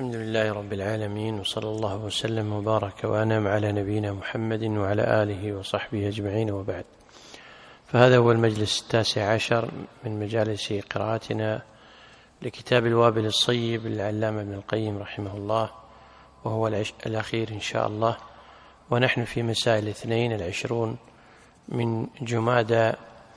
الحمد لله رب العالمين، وصلى الله وسلم وبارك وأنعم على نبينا محمد وعلى آله وصحبه أجمعين، وبعد. فهذا هو المجلس 19 من مجالس قراءتنا لكتاب الوابل الصيب للعلامة ابن القيم رحمه الله، وهو الأخير إن شاء الله. ونحن في مساء الاثنين 20 من جمادى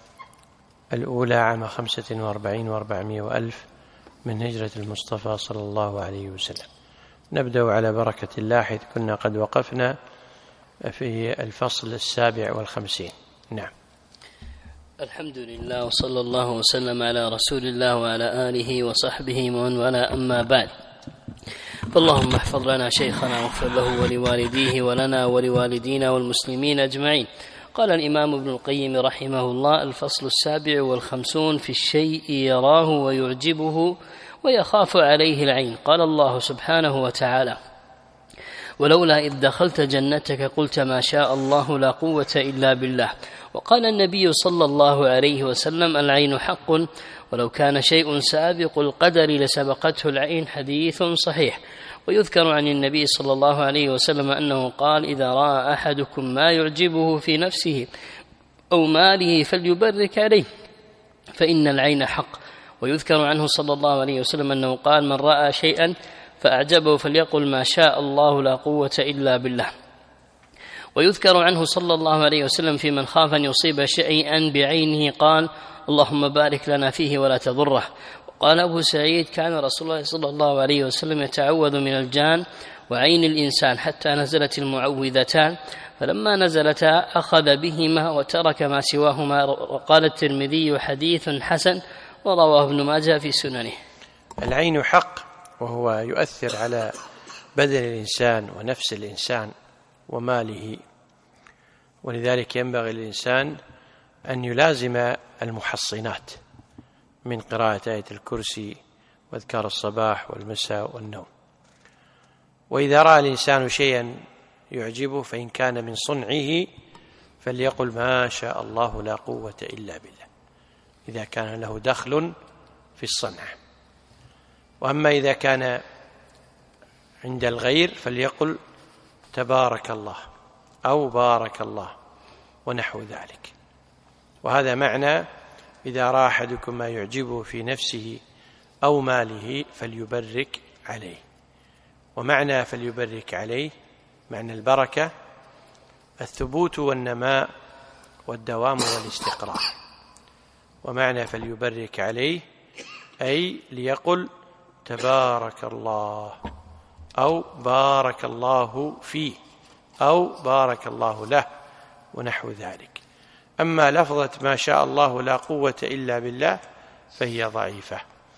الأولى عام 45 و400 وألف من هجرة المصطفى صلى الله عليه وسلم. نبدأ على بركة الله، حيث كنا قد وقفنا في الفصل 57. نعم. الحمد لله، وصلى الله وسلم على رسول الله وعلى آله وصحبه ومن والاه، أما بعد. فاللهم احفظ لنا شيخنا واغفر له ولوالديه ولنا ولوالدينا والمسلمين أجمعين. قال الإمام ابن القيم رحمه الله: الفصل 57 في الشيء يراه ويعجبه ويخاف عليه العين. قال الله سبحانه وتعالى: ولولا إذ دخلت جنتك قلت ما شاء الله لا قوة إلا بالله. وقال النبي صلى الله عليه وسلم: العين حق، ولو كان شيء سابق القدر لسبقته العين. حديث صحيح. ويذكر عن النبي صلى الله عليه وسلم أنه قال: إذا رأى أحدكم ما يعجبه في نفسه أو ماله فليبرك عليه، فإن العين حق. ويذكر عنه صلى الله عليه وسلم أنه قال: من رأى شيئا فأعجبه فليقل ما شاء الله لا قوة إلا بالله. ويذكر عنه صلى الله عليه وسلم في من خاف أن يصيب شيئا بعينه قال: اللهم بارك لنا فيه ولا تضره. قال أبو سعيد: كان رسول الله صلى الله عليه وسلم يتعوذ من الجان وعين الإنسان حتى نزلت المعوذتان، فلما نزلتا أخذ بهما وترك ما سواهما. وقال الترمذي: حديث حسن، ورواه ابن ماجه في سننه. العين حق، وهو يؤثر على بدن الإنسان ونفس الإنسان وماله، ولذلك ينبغي للإنسان أن يلازم المحصنات من قراءة آية الكرسي واذكار الصباح والمساء والنوم. وإذا رأى الإنسان شيئا يعجبه فإن كان من صنعه فليقل ما شاء الله لا قوة إلا بالله، إذا كان له دخل في الصنع. وأما إذا كان عند الغير فليقل تبارك الله أو بارك الله ونحو ذلك. وهذا معنى إذا رأى أحدكم ما يعجبه في نفسه أو ماله فليبرك عليه. ومعنى فليبرك عليه معنى البركة الثبوت والنماء والدوام والاستقرار. ومعنى فليبرك عليه أي ليقل تبارك الله أو بارك الله فيه أو بارك الله له ونحو ذلك. أما لفظة ما شاء الله لا قوة إلا بالله فهي ضعيفة.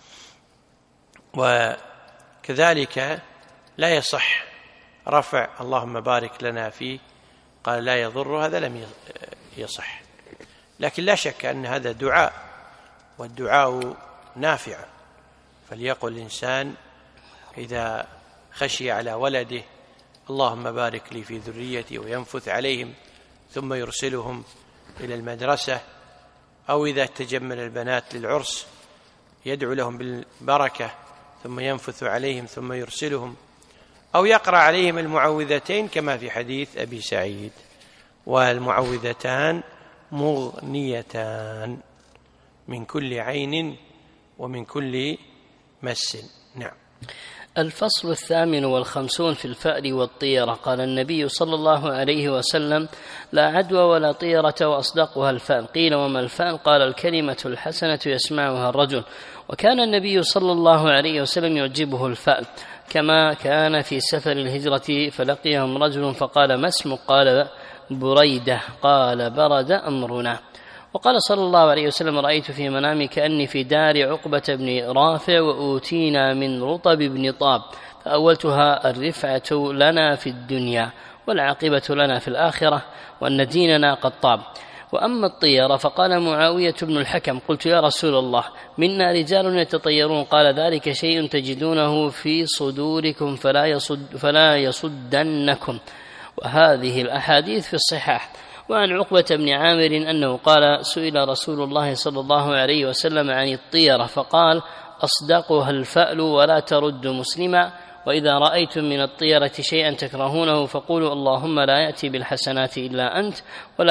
وكذلك لا يصح رفع اللهم بارك لنا فيه قال لا يضر، هذا لم يصح. لكن لا شك أن هذا دعاء، والدعاء نافع. فليقل الإنسان إذا خشي على ولده اللهم بارك لي في ذريتي، وينفث عليهم ثم يرسلهم إلى المدرسة، أو إذا تجمل البنات للعرس يدعو لهم بالبركة ثم ينفث عليهم ثم يرسلهم، أو يقرأ عليهم المعوذتين كما في حديث أبي سعيد: والمعوذتان مغنيتان من كل عين ومن كل مس. نعم. الفصل 58 في الفأر والطيرة. قال النبي صلى الله عليه وسلم: لا عدوى ولا طيرة وأصدقها الفأل. قيل: وما الفأل؟ قال: الكلمة الحسنة يسمعها الرجل. وكان النبي صلى الله عليه وسلم يعجبه الفأل، كما كان في سفر الهجرة فلقيهم رجل فقال: ما اسمك؟ قال: بريدة. قال: برد أمرنا. وقال صلى الله عليه وسلم: رأيت في منامي كأني في دار عقبة بن رافع وأوتينا من رطب بن طاب، فأولتها الرفعة لنا في الدنيا والعاقبة لنا في الآخرة، وأن ديننا قد طاب. وأما الطيرة فقال معاوية بن الحكم: قلت يا رسول الله منا رجال يتطيرون، قال: ذلك شيء تجدونه في صدوركم فلا يصدنكم. وهذه الأحاديث في الصحاح. وعن عقبة بن عامر أنه قال: سئل رسول الله صلى الله عليه وسلم عن الطيرة فقال: أصدقها الفأل ولا ترد مسلما، وإذا رأيتم من الطيرة شيئا تكرهونه فقولوا اللهم لا يأتي بالحسنات إلا أنت ولا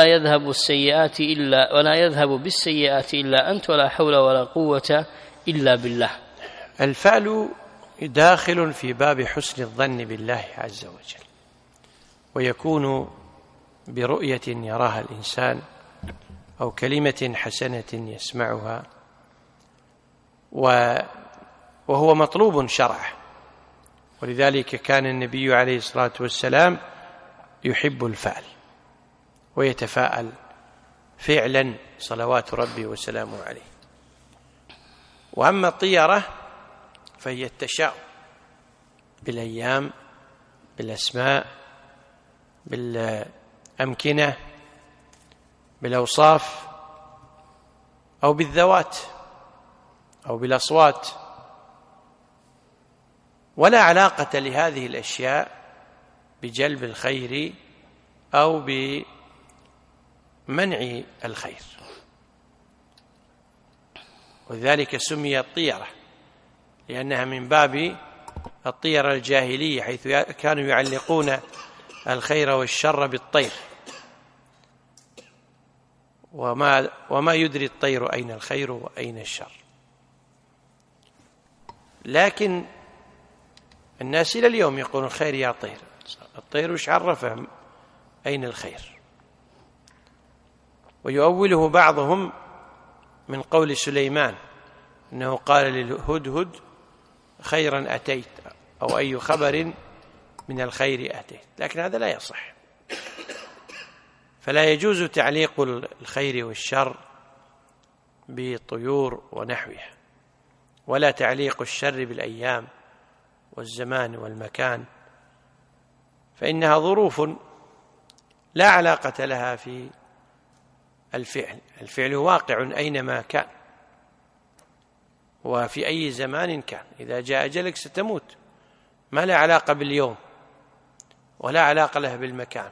يذهب بالسيئات إلا أنت ولا حول ولا قوة إلا بالله. الفعل داخل في باب حسن الظن بالله عز وجل، ويكون برؤية يراها الإنسان أو كلمة حسنة يسمعها، وهو مطلوب شرعا. ولذلك كان النبي عليه الصلاة والسلام يحب الفعل ويتفاءل فعلا صلوات ربي وسلامه عليه. وأما الطيرة فهي التشاؤم بالأيام، بالأسماء، بالأمكنة، بالأوصاف، أو بالذوات أو بالأصوات، ولا علاقة لهذه الأشياء بجلب الخير أو بمنع الخير. ولذلك سميت طيرة لأنها من باب الطيرة الجاهلية، حيث كانوا يعلقون الخير والشر بالطير، وما يدري الطير أين الخير وأين الشر. لكن الناس إلى اليوم يقولون خير يا طير، الطير وش عرفه أين الخير؟ ويؤوله بعضهم من قول سليمان أنه قال للهدهد خيرا أتيت، أو أي خبر من الخير أتيت، لكن هذا لا يصح. فلا يجوز تعليق الخير والشر بالطيور ونحوها، ولا تعليق الشر بالأيام والزمان والمكان، فإنها ظروف لا علاقة لها في الفعل. الفعل واقع أينما كان وفي أي زمان كان. إذا جاء أجلك ستموت، ما له علاقة باليوم ولا علاقة له بالمكان.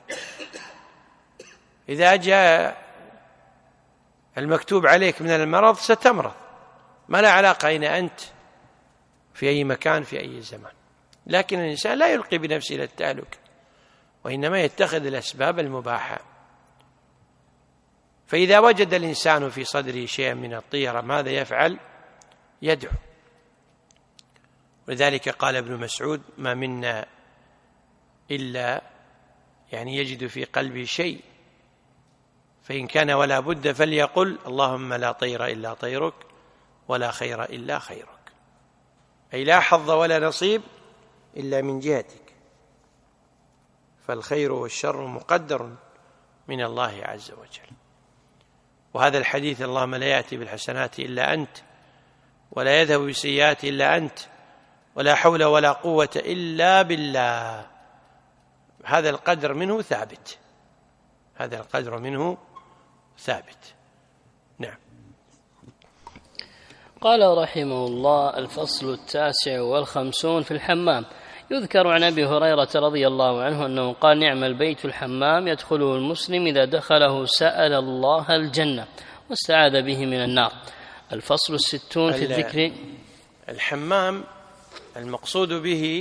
إذا جاء المكتوب عليك من المرض ستمرض، ما له علاقة أين أنت في أي مكان في أي زمان. لكن الإنسان لا يلقي بنفسه إلى التهلكة، وإنما يتخذ الأسباب المباحة. فإذا وجد الإنسان في صدره شيئا من الطيرة ماذا يفعل؟ يدعو. ولذلك قال ابن مسعود ما منا إلا يجد في قلبه شيء، فإن كان ولا بد فليقل اللهم لا طير إلا طيرك ولا خير إلا خيرك، أي لا حظ ولا نصيب إلا من جهتك، فالخير والشر مقدر من الله عز وجل. وهذا الحديث اللهم لا يأتي بالحسنات إلا أنت ولا يذهب بالسيئات إلا أنت ولا حول ولا قوة إلا بالله، هذا القدر منه ثابت، هذا القدر منه ثابت. نعم. قال رحمه الله: الفصل 59 في الحمام. يذكر عن أبي هريرة رضي الله عنه أنه قال: نعم البيت الحمام يدخله المسلم إذا دخله سأل الله الجنة واستعاذ به من النار. الفصل 60 في الذكر. الحمام المقصود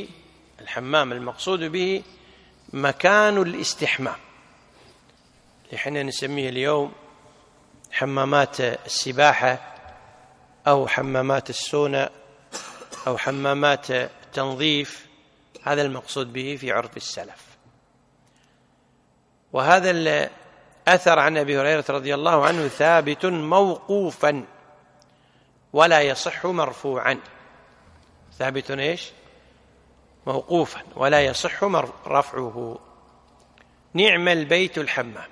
به مكان الاستحمام، اللي احنا نسميه اليوم حمامات السباحة أو حمامات السونا أو حمامات التنظيف، هذا المقصود به في عرف السلف. وهذا الأثر عن أبي هريرة رضي الله عنه ثابت موقوفا ولا يصح مرفوعا. ثابت إيش؟ موقوفا ولا يصح رفعه. نعم البيت الحمام،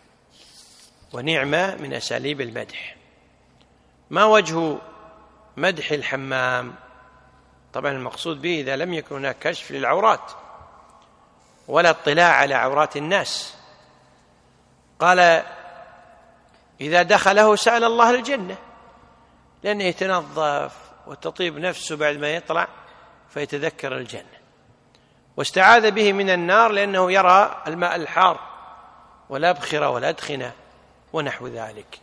ونعمة من أساليب المدح. ما وجه مدح الحمام؟ طبعا المقصود به إذا لم يكن هناك كشف للعورات ولا اطلاع على عورات الناس. قال: إذا دخله سأل الله الجنة، لأنه يتنظف وتطيب نفسه بعد ما يطلع فيتذكر الجنة. واستعاذ به من النار لأنه يرى الماء الحار والأبخرة والأدخنة ونحو ذلك.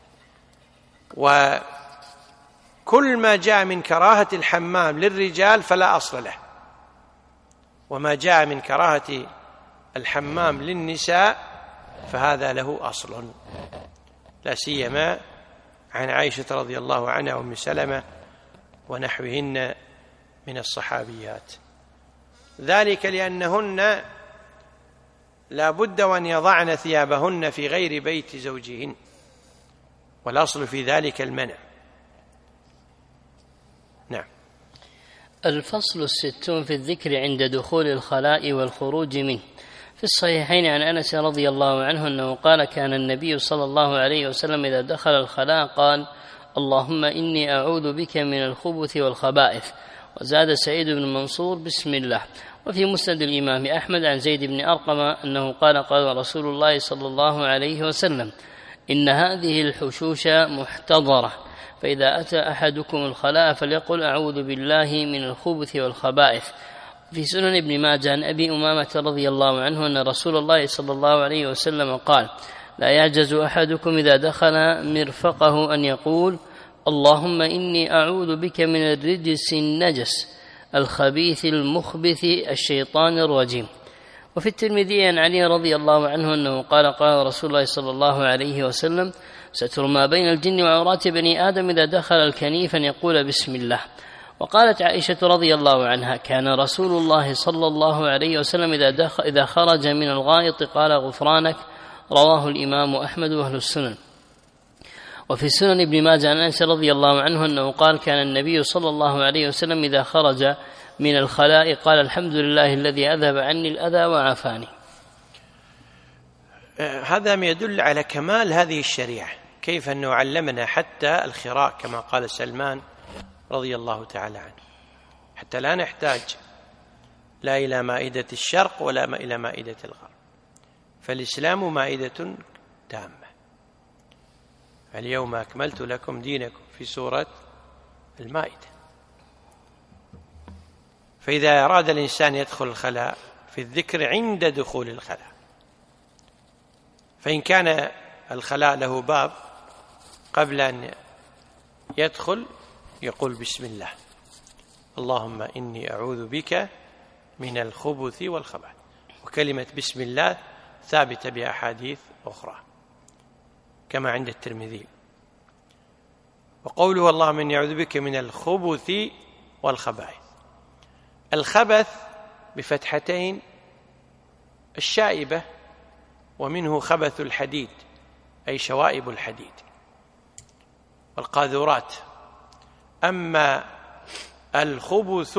وكل ما جاء من كراهة الحمام للرجال فلا أصل له، وما جاء من كراهة الحمام للنساء فهذا له أصل، لا سيما عن عائشة رضي الله عنها وأم سلمة ونحوهن من الصحابيات، ذلك لأنهن لا بد وأن يضعن ثيابهن في غير بيت زوجهن، والأصل في ذلك المنع. نعم. الفصل 60 في الذكر عند دخول الخلاء والخروج منه. في الصحيحين عن أنس رضي الله عنه أنه قال: كان النبي صلى الله عليه وسلم إذا دخل الخلاء قال: اللهم إني أعوذ بك من الخبث والخبائث. وزاد سعيد بن منصور: بسم الله. وفي مسند الإمام أحمد عن زيد بن أرقم أنه قال: قال رسول الله صلى الله عليه وسلم: إن هذه الحشوش محتضرة، فإذا أتى أحدكم الخلاء فليقل: أعوذ بالله من الخبث والخبائث. في سنن ابن ماجه عن أبي أمامة رضي الله عنه أن رسول الله صلى الله عليه وسلم قال: لا يعجز أحدكم إذا دخل مرفقه أن يقول: اللهم إني أعوذ بك من الرجس النجس الخبيث المخبث الشيطان الرجيم. وفي الترمذي عن علي رضي الله عنه أنه قال: قال رسول الله صلى الله عليه وسلم: ستر ما بين الجن وعورات بني آدم إذا دخل الكنيف أن يقول بسم الله. وقالت عائشة رضي الله عنها: كان رسول الله صلى الله عليه وسلم إذا خرج من الغائط قال: غفرانك. رواه الإمام أحمد وأهل السنن. وفي سنن ابن ماجه عن أنس رضي الله عنه أنه قال: كان النبي صلى الله عليه وسلم إذا خرج من الخلاء قال: الحمد لله الذي أذهب عني الأذى وعافاني. هذا ما يدل على كمال هذه الشريعة، كيف أنه علمنا حتى الخراء كما قال سلمان رضي الله تعالى عنه، حتى لا نحتاج لا إلى مائدة الشرق ولا إلى مائدة الغرب، فالإسلام مائدة تامة. اليوم أكملت لكم دينكم في سورة المائدة. فإذا أراد الإنسان يدخل الخلاء في الذكر عند دخول الخلاء، فإن كان الخلاء له باب قبل أن يدخل يقول بسم الله، اللهم إني أعوذ بك من الخبث والخبائث. وكلمة بسم الله ثابتة بأحاديث أخرى كما عند الترمذي. وقوله اللهم إني أعوذ بك من الخبث والخبائث، الخبث بفتحتين الشائبة، ومنه خبث الحديد أي شوائب الحديد والقاذورات. أما الخبث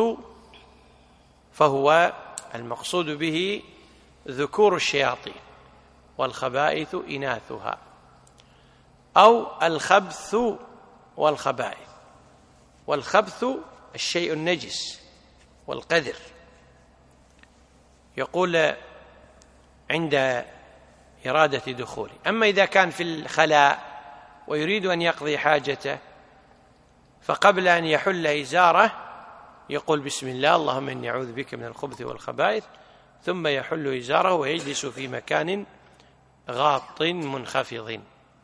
فهو المقصود به ذكور الشياطين، والخبائث إناثها، أو الخبث والخبائث. والخبث الشيء النجس والقذر. يقول عند إرادة دخوله. أما إذا كان في الخلاء ويريد أن يقضي حاجته، فقبل أن يحل إزاره يقول بسم الله اللهم إني أعوذ بك من الخبث والخبائث، ثم يحل إزاره ويجلس في مكان غاط منخفض.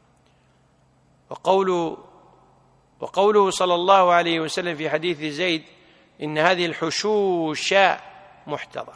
وقوله صلى الله عليه وسلم في حديث زيد إن هذه الحشوش محتضر،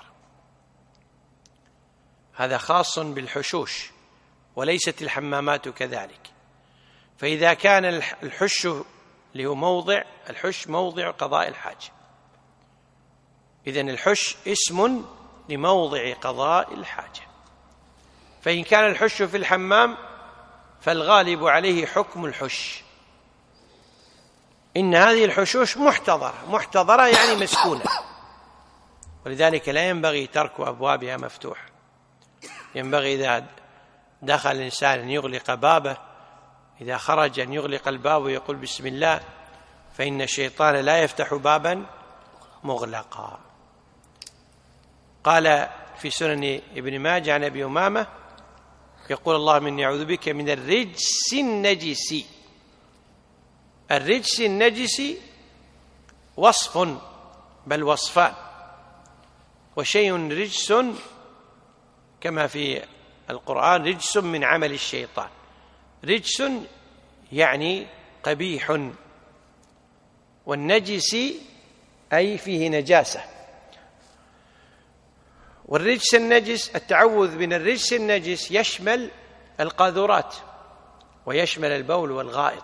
هذا خاص بالحشوش وليست الحمامات كذلك. فإذا كان الحش اللي هو موضع الحش موضع قضاء الحاجة، إذن الحش اسم لموضع قضاء الحاجة. فإن كان الحش في الحمام فالغالب عليه حكم الحش. إن هذه الحشوش محتضرة يعني مسكونة، ولذلك لا ينبغي ترك أبوابها مفتوحة. ينبغي إذا دخل الإنسان أن يغلق بابه، إذا خرج أن يغلق الباب ويقول بسم الله، فإن الشيطان لا يفتح بابا مغلقا. قال في سنن ابن ماجه عن أبي أمامة يقول اللهم إني أعوذ بك من الرجس النجس. الرجس النجس وصف بل وصفان، وشيء رجس كما في القرآن رجس من عمل الشيطان. رجس يعني قبيح، والنجس أي فيه نجاسة. والرجس النجس، التعوذ من الرجس النجس يشمل القاذورات ويشمل البول والغائط،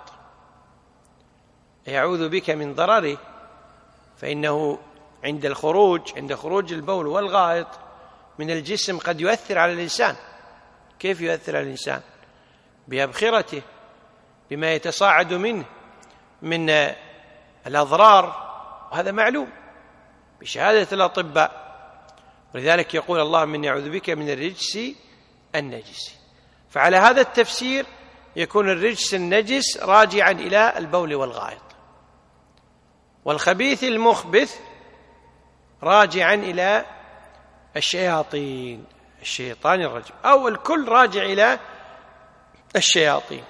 يعوذ بك من ضرره، فإنه عند خروج البول والغائط من الجسم قد يؤثر على الإنسان. كيف يؤثر على الإنسان؟ بأبخرته، بما يتصاعد منه من الأضرار، وهذا معلوم بشهادة الأطباء. ولذلك يقول اللهم إني أعوذ بك من الرجس النجس. فعلى هذا التفسير يكون الرجس النجس راجعا إلى البول والغائط، والخبيث المخبث راجعا إلى الشياطين، الشيطان الرجيم، أو الكل راجع إلى الشياطين.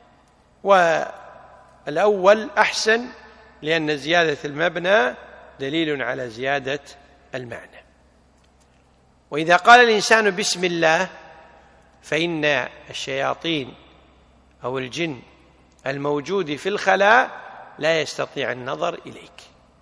والأول أحسن، لأن زيادة المبنى دليل على زيادة المعنى. وإذا قال الإنسان بسم الله فإن الشياطين أو الجن الموجود في الخلاء لا يستطيع النظر إليك،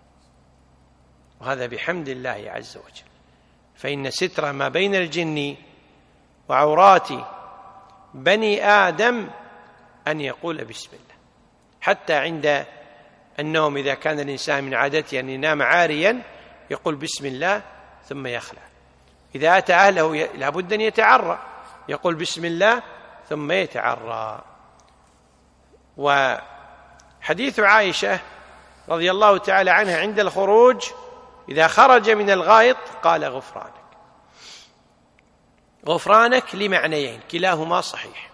وهذا بحمد الله عز وجل، فإن ستر ما بين الجن وعورات بني آدم أن يقول بسم الله. حتى عند النوم إذا كان الإنسان من عادته أن ينام عاريا يقول بسم الله ثم يخلع. إذا أتى أهله لابد أن يتعرى، يقول بسم الله ثم يتعرى. وحديث عائشة رضي الله تعالى عنها عند الخروج إذا خرج من الغائط قال غفرانك. غفرانك لمعنيين كلاهما صحيح،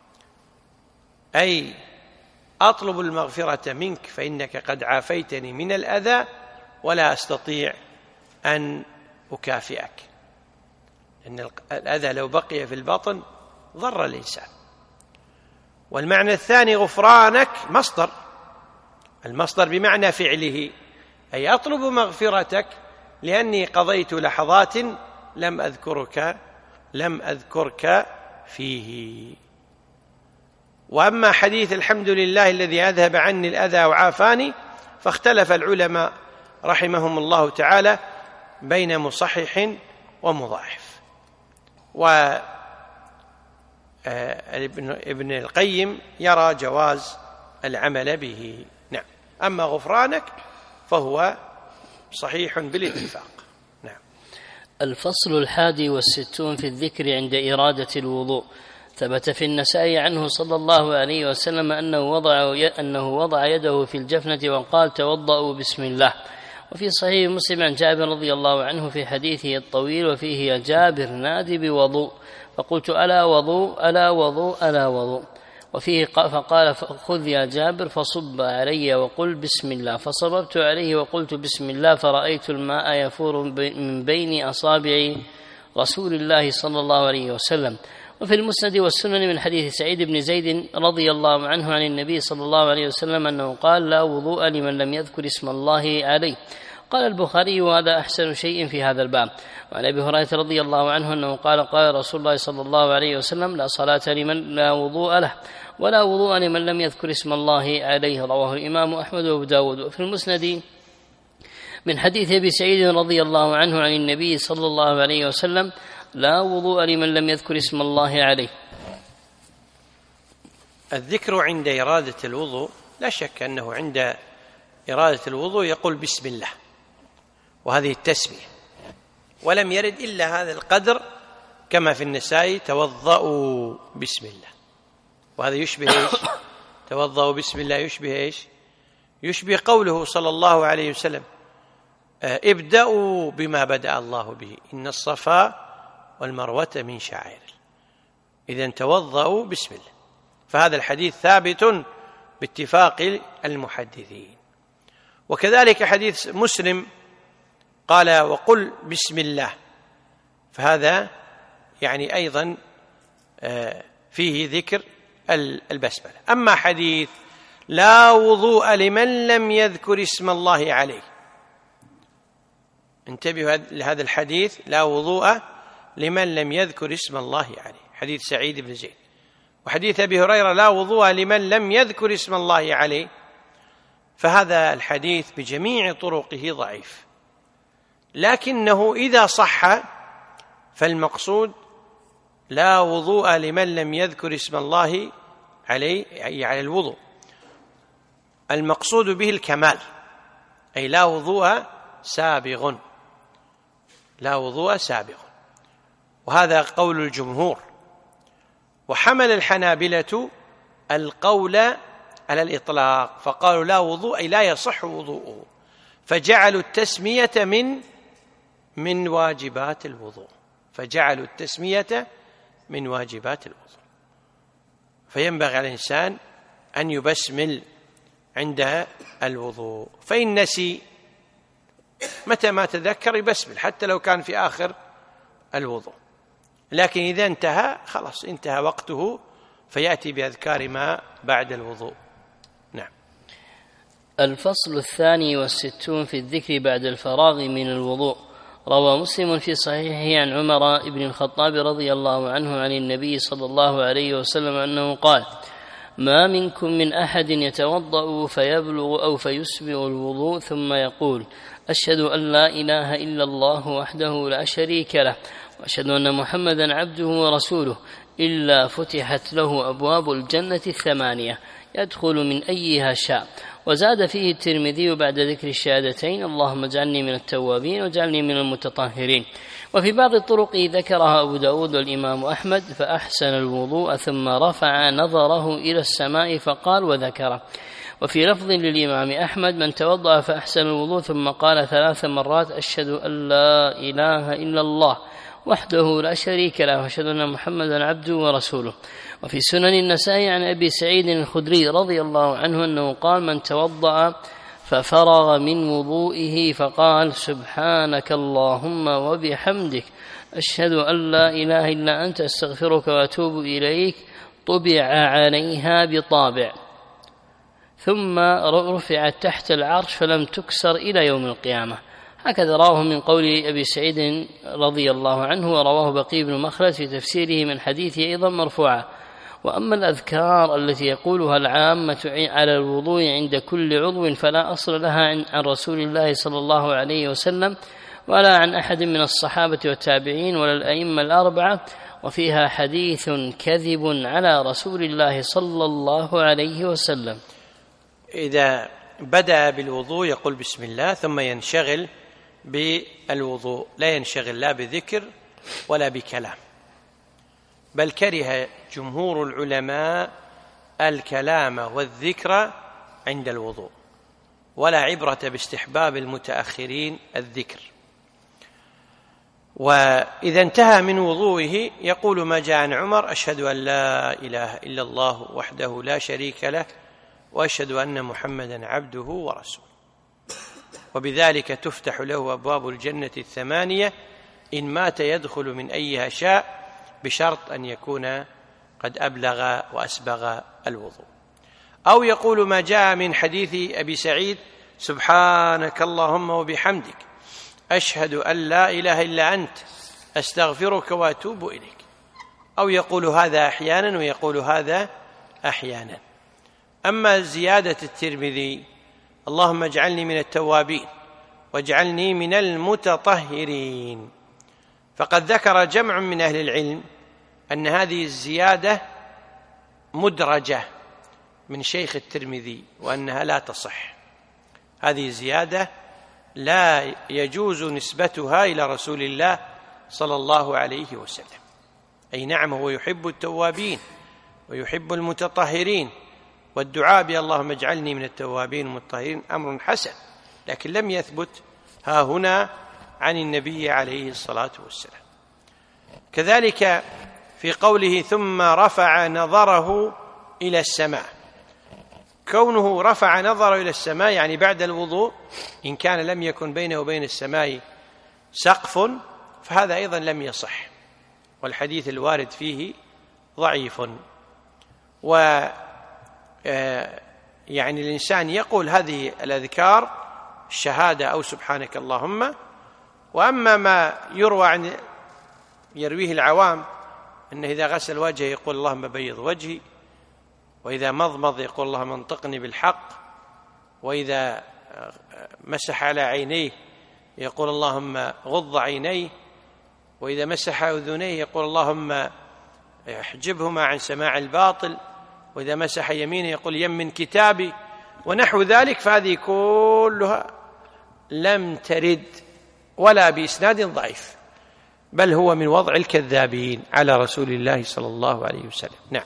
أي أطلب المغفرة منك فإنك قد عافيتني من الأذى ولا أستطيع أن أكافئك، لأن الأذى لو بقي في البطن ضر الإنسان. والمعنى الثاني غفرانك مصدر، المصدر بمعنى فعله، أي أطلب مغفرتك لأني قضيت لحظات لم أذكرك فيه. وأما حديث الحمد لله الذي أذهب عني الأذى وعافاني، فاختلف العلماء رحمهم الله تعالى بين مصحح ومضاعف. ابن القيم يرى جواز العمل به. نعم. أما غفرانك فهو صحيح بالاتفاق. نعم. الفصل 61 في الذكر عند إرادة الوضوء. ثبت في النسائي عنه صلى الله عليه وسلم أنه وضع يده في الجفنة وقال توضأوا بسم الله. وفي صحيح مسلم عن جابر رضي الله عنه في حديثه الطويل وفيه يا جابر نادي بوضوء، فقلت ألا وضوء ألا وضوء ألا وضوء، وفيه فقال خذ يا جابر فصب علي وقل بسم الله، فصببت عليه وقلت بسم الله، فرأيت الماء يفور من بين أصابع رسول الله صلى الله عليه وسلم. وفي المسند والسنن من حديث سعيد بن زيد رضي الله عنه عن النبي صلى الله عليه وسلم أنه قال لا وضوء لمن لم يذكر اسم الله عليه. قال البخاري وهذا أحسن شيء في هذا الباب. وعن أبي هريرة رضي الله عنه أنه قال قال رسول الله صلى الله عليه وسلم لا صلاة لمن لا وضوء له ولا وضوء لمن لم يذكر اسم الله عليه. رواه الإمام أحمد وأبو داود. وفي المسند من حديث أبي سعيد رضي الله عنه عن النبي صلى الله عليه وسلم لا وضوء لمن لم يذكر اسم الله عليه. الذكر عند إرادة الوضوء لا شك أنه عند إرادة الوضوء يقول بسم الله، وهذه التسمية، ولم يرد إلا هذا القدر كما في النسائي توضأوا بسم الله. وهذا يشبه إيش؟ توضأوا بسم الله يشبه إيش؟ يشبه قوله صلى الله عليه وسلم ابدأوا بما بدأ الله به إن الصفا والمروة من شعائر. إذن توضأوا بسم الله. فهذا الحديث ثابت باتفاق المحدثين. وكذلك حديث مسلم قال وقل بسم الله، فهذا يعني أيضا فيه ذكر البسملة. أما حديث لا وضوء لمن لم يذكر اسم الله عليه، انتبهوا لهذا الحديث لا وضوء لمن لم يذكر اسم الله عليه، حديث سعيد بن زيد. وحديث أبي هريرة لا وضوء لمن لم يذكر اسم الله عليه، فهذا الحديث بجميع طرقه ضعيف، لكنه إذا صح فالمقصود لا وضوء لمن لم يذكر اسم الله عليه، أي على الوضوء. المقصود به الكمال، أي لا وضوء سابغ، لا وضوء سابغ، وهذا قول الجمهور. وحمل الحنابلة القول على الإطلاق، فقالوا لا وضوء أي لا يصح وضوءه، فجعلوا التسمية من واجبات الوضوء، فجعلوا التسمية من واجبات الوضوء. فينبغي على الإنسان أن يبسمل عند الوضوء، فإن نسي متى ما تذكر يبسمل حتى لو كان في آخر الوضوء، لكن إذا انتهى خلاص انتهى وقته فيأتي بأذكار ما بعد الوضوء. نعم. الفصل 62 في الذكر بعد الفراغ من الوضوء. روى مسلم في صحيحه عن عمر بن الخطاب رضي الله عنه عن النبي صلى الله عليه وسلم أنه قال: ما منكم من أحد يتوضأ فيبلغ أو فيسبغ الوضوء ثم يقول: أشهد أن لا إله إلا الله وحده لا شريك له وأشهد أن محمدا عبده ورسوله إلا فتحت له أبواب الجنة 8 يدخل من أيها شاء. وزاد فيه الترمذي بعد ذكر الشهادتين: اللهم اجعلني من التوابين واجعلني من المتطهرين. وفي بعض الطرق ذكرها أبو داود والإمام أحمد: فأحسن الوضوء ثم رفع نظره إلى السماء فقال وذكره. وفي لفظ للإمام أحمد: من توضأ فأحسن الوضوء ثم قال 3 مرات: أشهد أن لا إله إلا الله وحده لا شريك له وأشهد أن محمدا عبده ورسوله. وفي سنن النسائي عن أبي سعيد الخدري رضي الله عنه أنه قال: من توضأ ففرغ من وضوئه فقال: سبحانك اللهم وبحمدك أشهد أن لا إله إلا أنت أستغفرك وأتوب إليك، طبع عليها بطابع ثم رفعت تحت العرش فلم تكسر إلى يوم القيامة. هكذا رواه من قول أبي سعيد رضي الله عنه، ورواه بقي بن مخلد في تفسيره من حديثه أيضا مرفوعا. وأما الأذكار التي يقولها العامة على الوضوء عند كل عضو فلا أصل لها عن رسول الله صلى الله عليه وسلم ولا عن أحد من الصحابة والتابعين ولا الأئمة الأربعة، وفيها حديث كذب على رسول الله صلى الله عليه وسلم. إذا بدأ بالوضوء يقول بسم الله ثم ينشغل بالوضوء، لا ينشغل لا بذكر ولا بكلام، بل كره جمهور العلماء الكلام والذكر عند الوضوء، ولا عبرة باستحباب المتأخرين الذكر. وإذا انتهى من وضوئه يقول ما جاء عن عمر: أشهد أن لا إله إلا الله وحده لا شريك له وأشهد أن محمدا عبده ورسوله. وبذلك تفتح له أبواب الجنة 8 إن مات يدخل من أيها شاء، بشرط أن يكون قد أبلغ وأسبغ الوضوء. أو يقول ما جاء من حديث أبي سعيد: سبحانك اللهم وبحمدك أشهد أن لا إله إلا أنت أستغفرك وأتوب إليك. أو يقول هذا أحيانا ويقول هذا أحيانا. أما زيادة الترمذي: اللهم اجعلني من التوابين واجعلني من المتطهرين، فقد ذكر جمع من أهل العلم أن هذه الزيادة مدرجة من شيخ الترمذي وأنها لا تصح. هذه زيادة لا يجوز نسبتها إلى رسول الله صلى الله عليه وسلم. أي نعم، هو يحب التوابين ويحب المتطهرين، والدعاء اللهم اجعلني من التوابين المتطهرين أمر حسن، لكن لم يثبت ها هنا عن النبي عليه الصلاة والسلام. كذلك في قوله ثم رفع نظره إلى السماء، كونه رفع نظره إلى السماء يعني بعد الوضوء، إن كان لم يكن بينه وبين السماء سقف فهذا أيضا لم يصح، والحديث الوارد فيه ضعيف. يعني الإنسان يقول هذه الأذكار الشهادة أو سبحانك اللهم. وأما ما يرويه العوام أنه إذا غسل وجهه يقول اللهم بيض وجهي، وإذا مضمض يقول اللهم انطقني بالحق، وإذا مسح على عينيه يقول اللهم غض عينيه، وإذا مسح أذنيه يقول اللهم احجبهما عن سماع الباطل، وإذا مسح يمينه يقول يمن كتابي ونحو ذلك. فهذه كلها لم ترد ولا بإسناد ضعيف، بل هو من وضع الكذابين على رسول الله صلى الله عليه وسلم. نعم.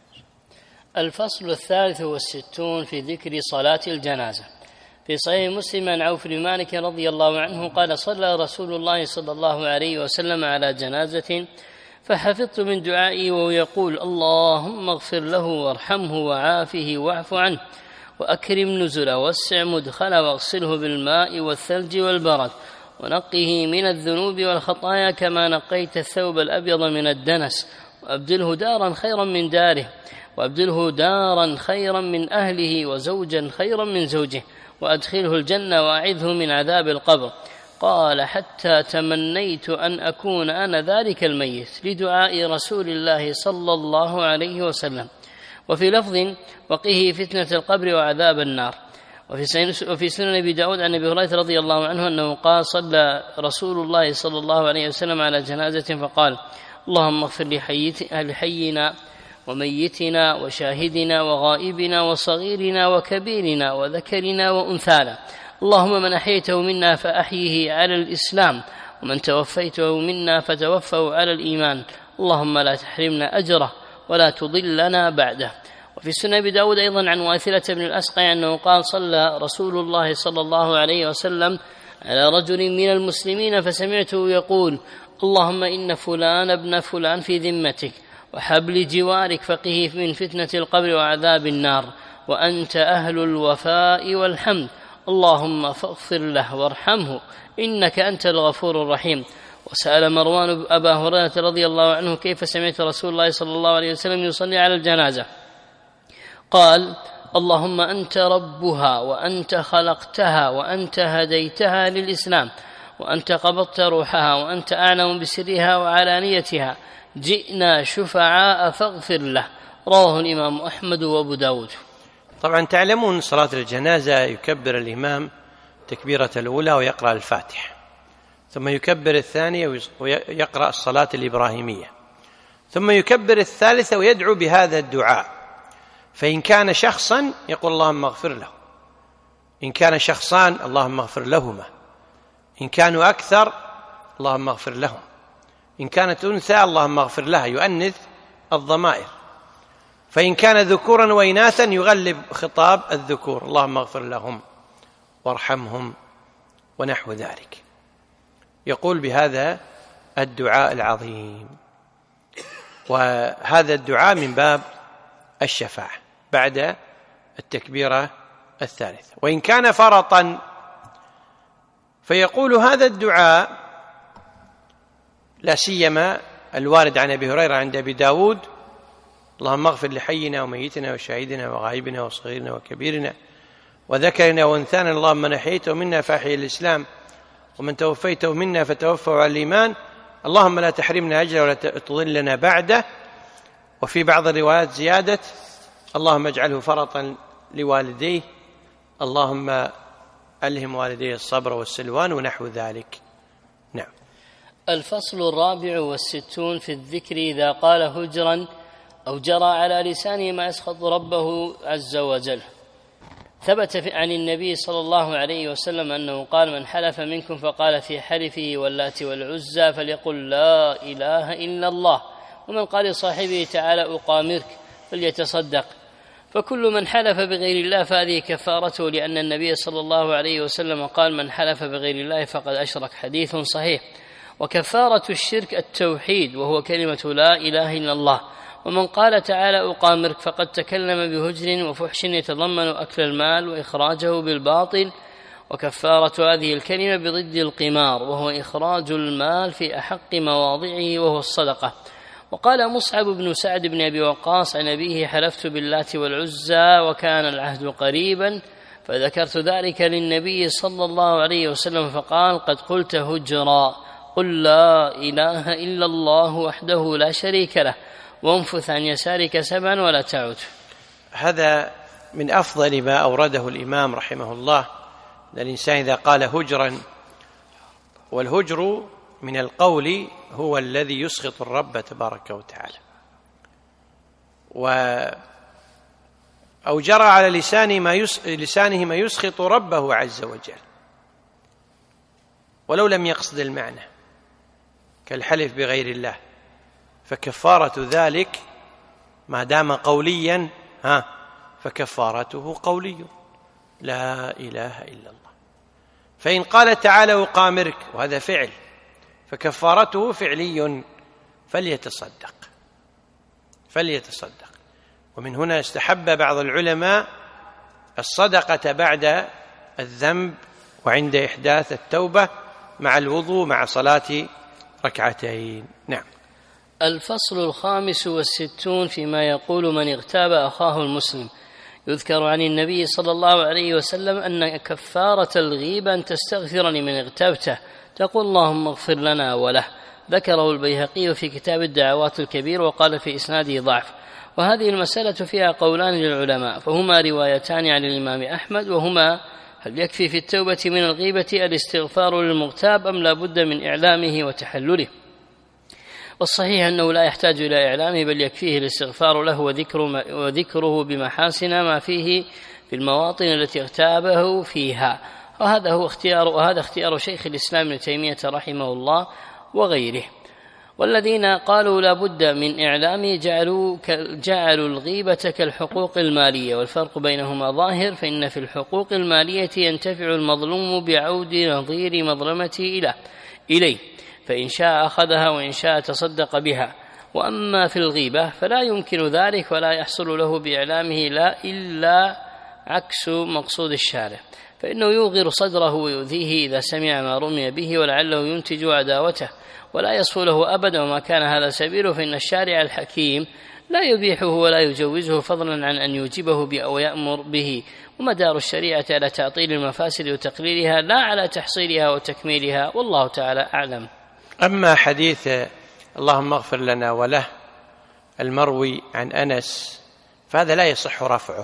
الفصل 63 في ذكر صلاة الجنازة. في صحيح مسلم عن عوف بن مالك رضي الله عنه قال صلى رسول الله صلى الله عليه وسلم على جنازة فحفظت من دعائي وهو يقول اللهم اغفر له وارحمه وعافه واعف عنه وأكرم نزله واسع مدخله واغسله بالماء والثلج والبرد ونقه من الذنوب والخطايا كما نقيت الثوب الأبيض من الدنس وأبدله دارا خيرا من داره وأبدله دارا خيرا من أهله وزوجا خيرا من زوجه وأدخله الجنة وأعذه من عذاب القبر. قال حتى تمنيت أن أكون أنا ذلك الميت لدعاء رسول الله صلى الله عليه وسلم. وفي لفظ وقه فتنة القبر وعذاب النار. وفي سنن أبي داود عن أبي هريرة رضي الله عنه أنه قال صلى رسول الله صلى الله عليه وسلم على جنازة فقال اللهم اغفر لحينا وميتنا وشاهدنا وغائبنا وصغيرنا وكبيرنا وذكرنا وأنثانا، اللهم من أحييته منا فأحيه على الإسلام ومن توفيته منا فتوفه على الإيمان، اللهم لا تحرمنا أجره ولا تضلنا بعده. وفي سنن أبي داود أيضا عن واثلة بن الأسقع أنه قال صلى رسول الله صلى الله عليه وسلم على رجل من المسلمين فسمعته يقول اللهم إن فلان ابن فلان في ذمتك وحبل جوارك فقه من فتنة القبر وعذاب النار وأنت أهل الوفاء والحمد، اللهم فاغفر له وارحمه إنك أنت الغفور الرحيم. وسأل مروان أبا هريرة رضي الله عنه كيف سمعت رسول الله صلى الله عليه وسلم يصلي على الجنازة؟ قال اللهم أنت ربها وأنت خلقتها وأنت هديتها للإسلام وأنت قبضت روحها وأنت أعلم بسرها وعلانيتها، جئنا شفعاء فاغفر له. رواه الإمام أحمد وأبو داود. طبعا تعلمون صلاة الجنازة يكبر الإمام تكبيرة الأولى ويقرأ الفاتحة، ثم يكبر الثانية ويقرأ الصلاة الإبراهيمية، ثم يكبر الثالثة ويدعو بهذا الدعاء. فإن كان شخصا يقول اللهم اغفر له، إن كان شخصان اللهم اغفر لهما، إن كانوا أكثر اللهم اغفر لهم، إن كانت أنثى اللهم اغفر لها، يؤنث الضمائر. فإن كان ذكورا وإناثا يغلب خطاب الذكور، اللهم اغفر لهم وارحمهم ونحو ذلك. يقول بهذا الدعاء العظيم، وهذا الدعاء من باب الشفاعة بعد التكبيرة الثالثة. وإن كان فرطا فيقول هذا الدعاء، لا سيما الوارد عن أبي هريرة عند أبي داود، اللهم اغفر لحينا وميتنا وشاهدنا وغائبنا وصغيرنا وكبيرنا وذكرنا وانثانا، اللهم من أحييته منا فأحيي الإسلام ومن توفيته منا فتوفه على الإيمان، اللهم لا تحرمنا أجره ولا تضلنا بعده. وفي بعض الروايات زيادة اللهم اجعله فرطا لوالديه، اللهم ألهم والديه الصبر والسلوان ونحو ذلك. نعم. الفصل 64 في الذكر إذا قال هجرا أو جرى على لسانه ما يسخط ربه عز وجل. ثبت عن النبي صلى الله عليه وسلم أنه قال من حلف منكم فقال في حلفه واللات والعزى فليقل لا إله إلا الله، ومن قال لصاحبه تعالى أقامرك فليتصدق. فكل من حلف بغير الله فهذه كفارته، لأن النبي صلى الله عليه وسلم قال من حلف بغير الله فقد أشرك، حديث صحيح. وكفارة الشرك التوحيد وهو كلمة لا إله إلا الله. ومن قال تعالى أقامرك فقد تكلم بهجر وفحش يتضمن أكل المال وإخراجه بالباطل. وكفارة هذه الكلمة بضد القمار وهو إخراج المال في أحق مواضعه وهو الصدقة. وقال مصعب بن سعد بن أبي وقاص عن أبيه حلفت باللات والعزى وكان العهد قريبا فذكرت ذلك للنبي صلى الله عليه وسلم فقال قد قلت هجرا، قل لا إله إلا الله وحده لا شريك له وانفث عن يسارك 7 ولا تعود. هذا من أفضل ما أورده الإمام رحمه الله، أن الإنسان إذا قال هجرا، والهجر من القول هو الذي يسخط الرب تبارك وتعالى، أو جرى على لسانه ما يسخط ربه عز وجل ولو لم يقصد المعنى، كالحلف بغير الله، فكفارة ذلك ما دام قوليا فكفارته قولي لا إله إلا الله. فإن قال تعالى أقامرك وهذا فعل فكفارته فعلي فليتصدق. ومن هنا استحب بعض العلماء الصدقة بعد الذنب وعند إحداث التوبة مع الوضوء مع صلاة ركعتين. نعم. الفصل 65 فيما يقول من اغتاب أخاه المسلم. يذكر عن النبي صلى الله عليه وسلم أن كفارة الغيبة أن تستغفر لمن اغتبته، تقول اللهم اغفر لنا وله. ذكره البيهقي في كتاب الدعوات الكبير وقال في إسناده ضعف. وهذه المسألة فيها قولان للعلماء، فهما روايتان عن الإمام أحمد، وهما هل يكفي في التوبة من الغيبة الاستغفار للمغتاب أم لا بد من إعلامه وتحلله؟ والصحيح أنه لا يحتاج إلى إعلامه، بل يكفيه الاستغفار له وذكره بمحاسن ما فيه في المواطن التي اغتابه فيها. وهذا اختيار شيخ الإسلام ابن تيمية رحمه الله وغيره. والذين قالوا لا بد من إعلامه جعلوا الغيبة كالحقوق المالية، والفرق بينهما ظاهر، فإن في الحقوق المالية ينتفع المظلوم بعود نظير مظلمته إليه، فإن شاء أخذها وإن شاء تصدق بها. وأما في الغيبة فلا يمكن ذلك ولا يحصل له بإعلامه إلا عكس مقصود الشارع، فإنه يوغر صدره ويؤذيه إذا سمع ما رمي به، ولعله ينتج عداوته ولا يصفو له أبدا. وما كان هذا سبيله فإن الشارع الحكيم لا يبيحه ولا يجوزه، فضلا عن أن يوجبه أو يأمر به. ومدار الشريعة على تعطيل المفاسد وتقليلها لا على تحصيلها وتكميلها، والله تعالى أعلم. أما حديث اللهم اغفر لنا وله المروي عن أنس فهذا لا يصح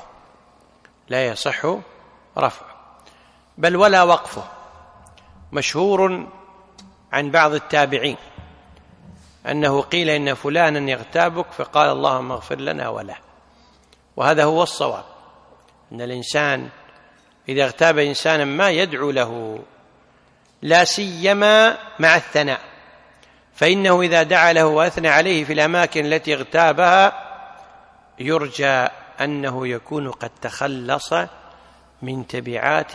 رفعه بل ولا وقفه. مشهور عن بعض التابعين أنه قيل إن فلانا يغتابك فقال اللهم اغفر لنا وله، وهذا هو الصواب، أن الإنسان إذا اغتاب إنسانا ما يدعو له، لا سيما مع الثناء، فإنه إذا دعا له وأثنى عليه في الأماكن التي اغتابها يرجى أنه يكون قد تخلص من تبعات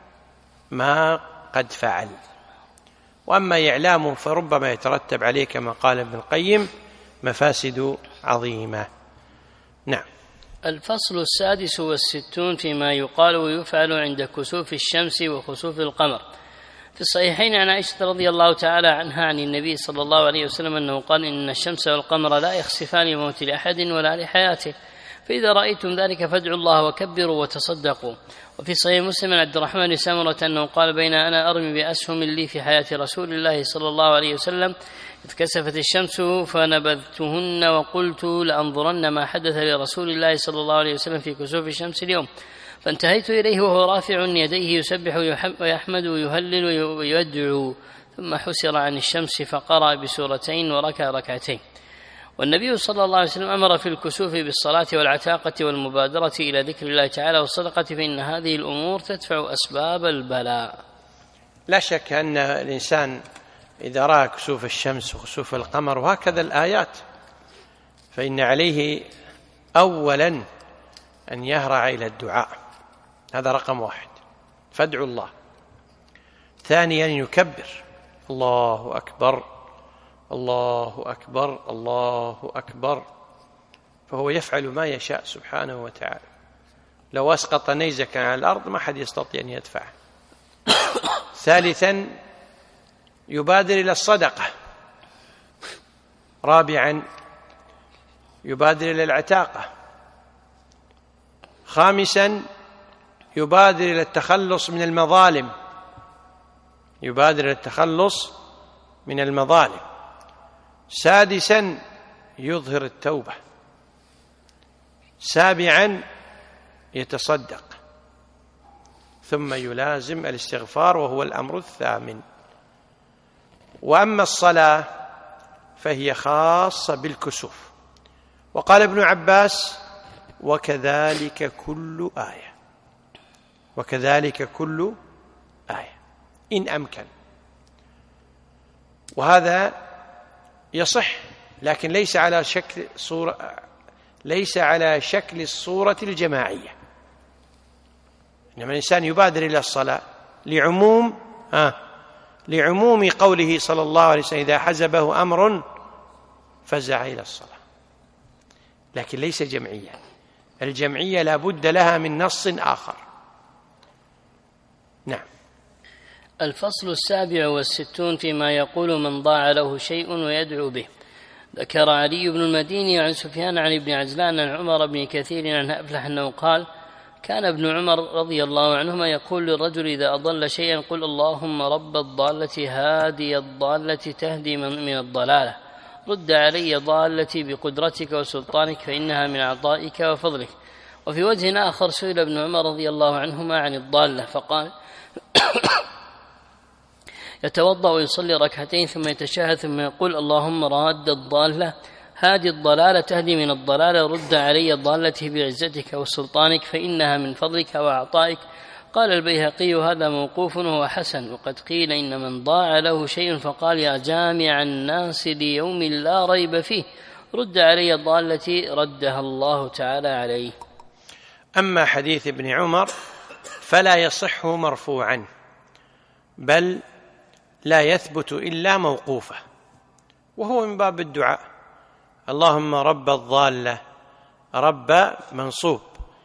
ما قد فعل. وأما إعلامه فربما يترتب عليه كما قال ابن القيم مفاسد عظيمة. نعم. الفصل 66 فيما يقال ويفعل عند كسوف الشمس وخسوف القمر. في الصحيحين عن عائشة رضي الله تعالى عنها عن النبي صلى الله عليه وسلم أنه قال إن الشمس والقمر لا يخسفان لموت لأحد ولا لحياته، فإذا رأيتم ذلك فادعوا الله وكبروا وتصدقوا. وفي صحيح مسلم عن عبد الرحمن بن سمرة أنه قال بين أنا أرمي بأسهم لي في حياة رسول الله صلى الله عليه وسلم إذ كسفت الشمس فنبذتهن وقلت لأنظرن ما حدث لرسول الله صلى الله عليه وسلم في كسوف الشمس اليوم، فانتهيت إليه وهو رافع يديه يسبح ويحمد ويهلل ويدعو، ثم حسر عن الشمس فقرأ بسورتين وركع ركعتين. والنبي صلى الله عليه وسلم أمر في الكسوف بالصلاة والعتاقة والمبادرة إلى ذكر الله تعالى والصدقة، فإن هذه الأمور تدفع أسباب البلاء. لا شك أن الإنسان إذا رأى كسوف الشمس وخسوف القمر وهكذا الآيات فإن عليه أولا أن يهرع إلى الدعاء، هذا رقم 1، فادعوا الله. ثانيا يكبر الله أكبر الله أكبر الله أكبر، فهو يفعل ما يشاء سبحانه وتعالى. لو أسقط نيزكا على الأرض ما حد يستطيع أن يدفعه. ثالثا يبادر إلى الصدقة. رابعا يبادر إلى العتاقة. خامسا يبادر إلى التخلص من المظالم. سادسا يظهر التوبة. سابعا يتصدق، ثم يلازم الاستغفار وهو الأمر الثامن. وأما الصلاة فهي خاصة بالكسوف. وقال ابن عباس: وكذلك كل آية، وكذلك كل آية إن أمكن. وهذا يصح، لكن ليس على شكل الصورة الجماعية. إنما الإنسان يبادر إلى الصلاة لعموم قوله صلى الله عليه وسلم: إذا حزبه أمر فزع إلى الصلاة. لكن ليس جمعية. الجمعية لا بد لها من نص آخر. نعم. الفصل 67 فيما يقول من ضاع له شيء ويدعو به. ذكر علي بن المديني عن سفيان عن ابن عجلان عن عمر بن كثير عن أفلح أنه قال: كان ابن عمر رضي الله عنهما يقول للرجل إذا أضل شيئا: قل اللهم رب الضالة هادي الضالة تهدي من الضلالة، رد علي ضالتي بقدرتك وسلطانك فإنها من عطائك وفضلك. وفي وجه آخر سئل ابن عمر رضي الله عنهما عن الضالة فقال: يتوضأ ويصلي ركعتين ثم يتشهد ثم يقول: اللهم راد الضالة هادي الضلالة تهدي من الضلالة، رد علي ضالتي بعزتك وسلطانك فإنها من فضلك وعطائك. قال البيهقي: هذا موقوف وهو حسن. وقد قيل إن من ضاع له شيء فقال: يا جامع الناس ليوم لا ريب فيه، رد علي ضالتي، ردها الله تعالى عليه. أما حديث ابن عمر فلا يصح مرفوعا، بل لا يثبت إلا موقوفة، وهو من باب الدعاء. اللهم رب الضالة، رب منصوب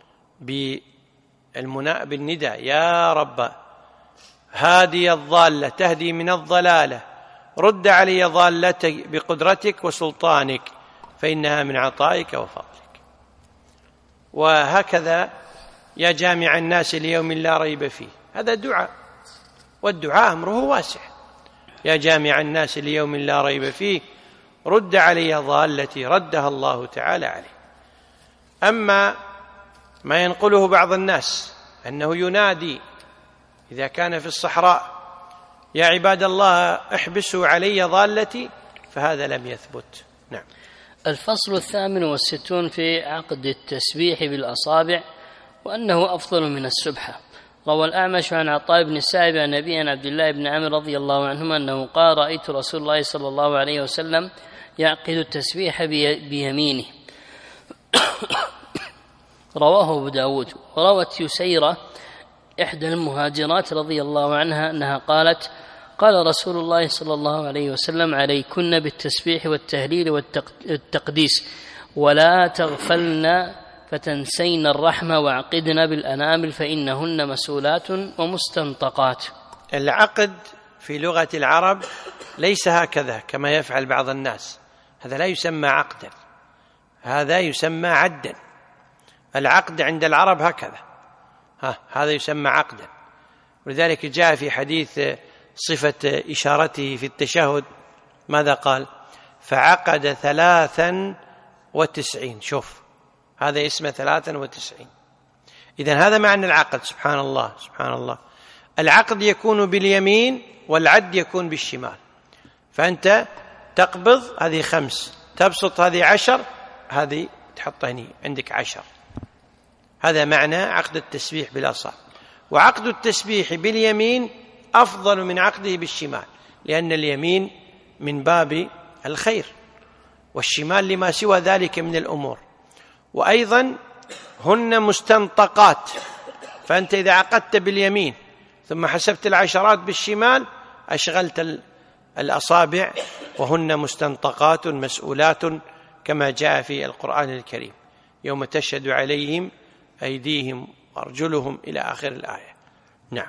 بالنداء يا رب، هادي الضالة تهدي من الضلالة، رد علي ضالتي بقدرتك وسلطانك فإنها من عطائك وفضلك. وهكذا يا جامع الناس ليوم لا ريب فيه، هذا دعاء، والدعاء أمره واسع. يا جامع الناس ليوم لا ريب فيه، رد علي ضالتي، ردها الله تعالى عليه. أما ما ينقله بعض الناس أنه ينادي إذا كان في الصحراء: يا عباد الله احبسوا علي ضالتي، فهذا لم يثبت. نعم. الفصل 68 في عقد التسبيح بالأصابع وأنه أفضل من السبحة. روى الأعمش عن عطاء بن السائب عن أبي عن عبد الله بن عمرو رضي الله عنهما أنه قال: رأيت رسول الله صلى الله عليه وسلم يعقد التسبيح بيمينه. رواه أبو داود. وروت يسيرة إحدى المهاجرات رضي الله عنها أنها قالت: قال رسول الله صلى الله عليه وسلم: عليكن بالتسبيح والتهليل والتقديس، ولا تغفلن فتنسين الرحمة، وعقدن بالأنامل فإنهن مسؤولات ومستنطقات. العقد في لغة العرب ليس هكذا كما يفعل بعض الناس، هذا لا يسمى عقدا، هذا يسمى عدا. العقد عند العرب هكذا، هذا يسمى عقدا. ولذلك جاء في حديث صفة إشارته في التشهد ماذا قال؟ فعقد 93. شوف، هذا اسمه 93. إذن هذا معنى العقد. سبحان الله سبحان الله. العقد يكون باليمين والعد يكون بالشمال. فأنت تقبض هذه 5، تبسط هذه 10، هذه تحطها هنا عندك 10. هذا معنى عقد التسبيح بالأصابع. وعقد التسبيح باليمين أفضل من عقده بالشمال، لأن اليمين من باب الخير والشمال لما سوى ذلك من الأمور. وأيضا هن مستنطقات، فأنت إذا عقدت باليمين ثم حسبت العشرات بالشمال أشغلت الأصابع، وهن مستنطقات مسؤولات كما جاء في القرآن الكريم: يوم تشهد عليهم أيديهم وأرجلهم إلى آخر الآية. نعم.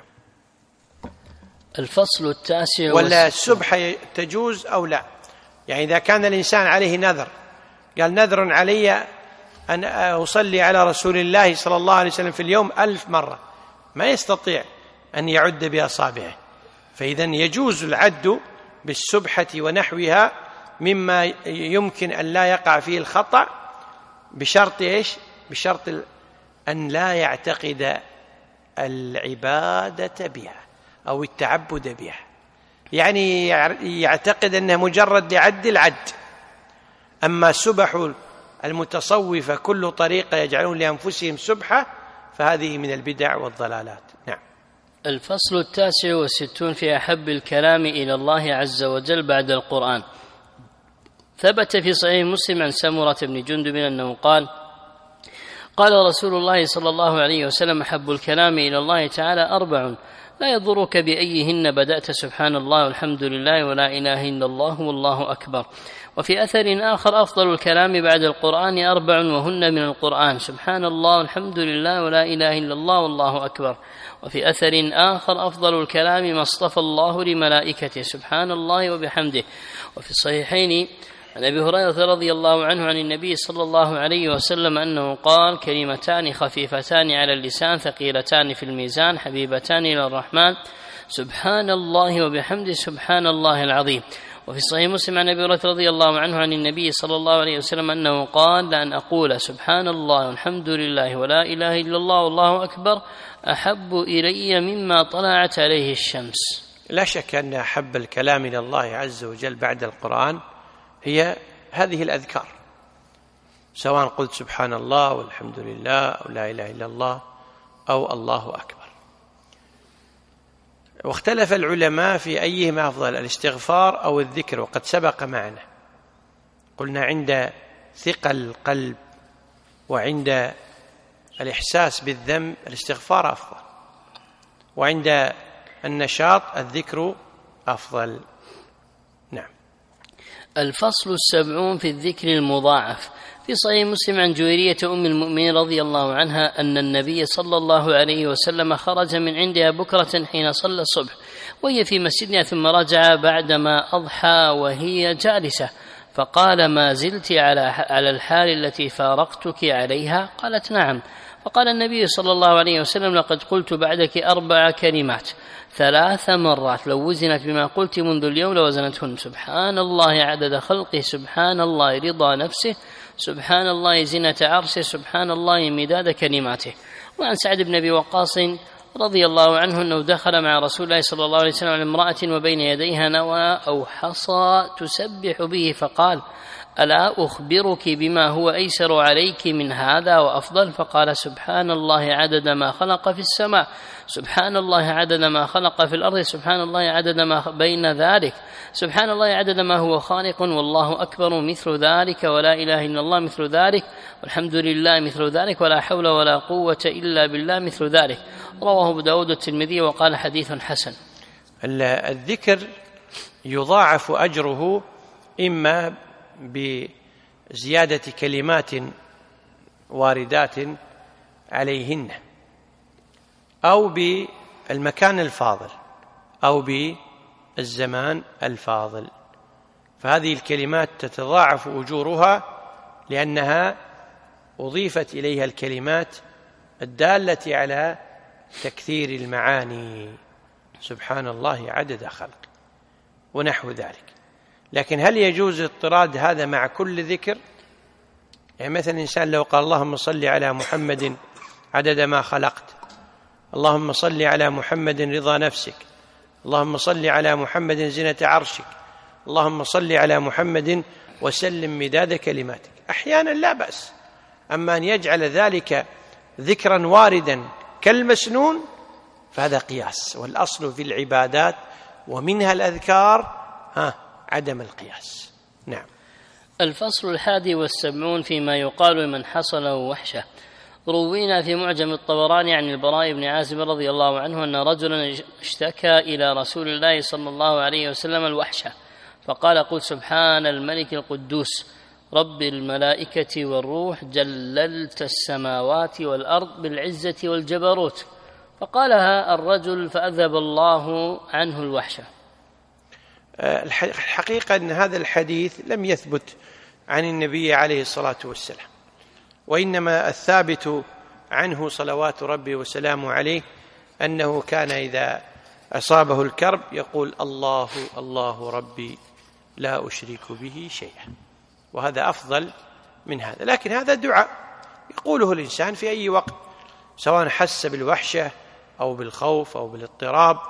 الفصل 9. ولا السبحة تجوز أو لا؟ يعني إذا كان الإنسان عليه نذر، قال: نذر علي أن أصلي على رسول الله صلى الله عليه وسلم في اليوم 1000 مرة، ما يستطيع أن يعد بأصابعه، فإذن يجوز العد بالسبحة ونحوها مما يمكن أن لا يقع فيه الخطأ، بشرط إيش؟ بشرط أن لا يعتقد العبادة بها أو التعبد بها. يعني يعتقد أنه مجرد لعد العد. أما سبح المتصوفة كل طريقة يجعلون لأنفسهم سبحة فهذه من البدع والضلالات. نعم. الفصل 69 في أحب الكلام إلى الله عز وجل بعد القرآن. ثبت في صحيح مسلم عن سمرة بن جندب أنه قال: قال رسول الله صلى الله عليه وسلم: أحب الكلام إلى الله تعالى 4 لا يضرك بأيهن بدأت، سبحان الله والحمد لله ولا إله إلا الله والله أكبر. وفي أثر آخر: أفضل الكلام بعد القرآن 4 وهن من القرآن، سبحان الله والحمد لله ولا إله إلا الله والله أكبر. وفي أثر آخر: أفضل الكلام ما اصطفى الله لملائكته، سبحان الله وبحمده. وفي الصحيحين عن أبي هريرة رضي الله عنه عن النبي صلى الله عليه وسلم أنه قال: كلمتان خفيفتان على اللسان ثقيلتان في الميزان حبيبتان إلى الرحمن، سبحان الله وبحمده، سبحان الله العظيم. وفي صحيح مسلم عن أبي هريرة رضي الله عنه عن النبي صلى الله عليه وسلم أنه قال: لأن أقول سبحان الله والحمد لله ولا إله إلا الله والله أكبر أحب إلي مما طلعت عليه الشمس. لا شك أن أحب الكلام إلى الله عز وجل بعد القرآن هي هذه الأذكار، سواء قلت سبحان الله والحمد لله أو لا إله إلا الله أو الله أكبر. واختلف العلماء في أيهما أفضل، الاستغفار أو الذكر، وقد سبق معنا قلنا عند ثقل القلب وعند الإحساس بالذنب الاستغفار أفضل، وعند النشاط الذكر أفضل. نعم. الفصل 70 في الذكر المضاعف. في صحيح مسلم عن جويرية أم المؤمنين رضي الله عنها أن النبي صلى الله عليه وسلم خرج من عندها بكرة حين صلى الصبح وهي في مسجدها، ثم رجع بعدما أضحى وهي جالسة، فقال: ما زلت على الحال التي فارقتك عليها؟ قالت: نعم. فقال النبي صلى الله عليه وسلم: لقد قلت بعدك 4 كلمات 3 مرات، لو وزنت بما قلت منذ اليوم لوزنتهن، سبحان الله عدد خلقه، سبحان الله رضا نفسه، سبحان الله زنة عرشه، سبحان الله مداد كلماته. وعن سعد بن أبي وقاص رضي الله عنه أنه دخل مع رسول الله صلى الله عليه وسلم على امرأة وبين يديها نوى أو حصى تسبح به، فقال: ألا أخبرك بما هو أيسر عليك من هذا وأفضل؟ فقال: سبحان الله عدد ما خلق في السماء، سبحان الله عدد ما خلق في الأرض، سبحان الله عدد ما بين ذلك، سبحان الله عدد ما هو خالق، والله أكبر مثل ذلك، ولا إله إلا الله مثل ذلك، والحمد لله مثل ذلك، ولا حول ولا قوة إلا بالله مثل ذلك. رواه أبو داود والترمذي وقال: حديث حسن. الذكر يضاعف أجره إما بزيادة كلمات واردات عليهن، أو بالمكان الفاضل، أو بالزمان الفاضل، فهذه الكلمات تتضاعف أجورها لأنها أضيفت إليها الكلمات الدالة على تكثير المعاني، سبحان الله عدد خلق ونحو ذلك. لكن هل يجوز اضطراد هذا مع كل ذكر؟ يعني مثلا الإنسان لو قال: اللهم صل على محمد عدد ما خلقت، اللهم صل على محمد رضا نفسك، اللهم صل على محمد زنة عرشك، اللهم صل على محمد وسلم مداد كلماتك، أحيانا لا بأس. أما أن يجعل ذلك ذكرا واردا كالمسنون فهذا قياس، والأصل في العبادات ومنها الأذكار عدم القياس. نعم. الفصل 71 فيما يقال لمن حصله وحشة. روينا في معجم الطبراني عن البراء بن عازب رضي الله عنه أن رجلا اشتكى إلى رسول الله صلى الله عليه وسلم الوحشة، فقال: قل سبحان الملك القدوس رب الملائكة والروح جللت السماوات والأرض بالعزة والجبروت. فقالها الرجل فأذهب الله عنه الوحشة. الحقيقة أن هذا الحديث لم يثبت عن النبي عليه الصلاة والسلام، وإنما الثابت عنه صلوات ربي وسلامه عليه أنه كان إذا أصابه الكرب يقول: الله الله ربي لا أشرك به شيئا، وهذا أفضل من هذا. لكن هذا دعاء يقوله الإنسان في أي وقت، سواء حس بالوحشة أو بالخوف أو بالاضطراب،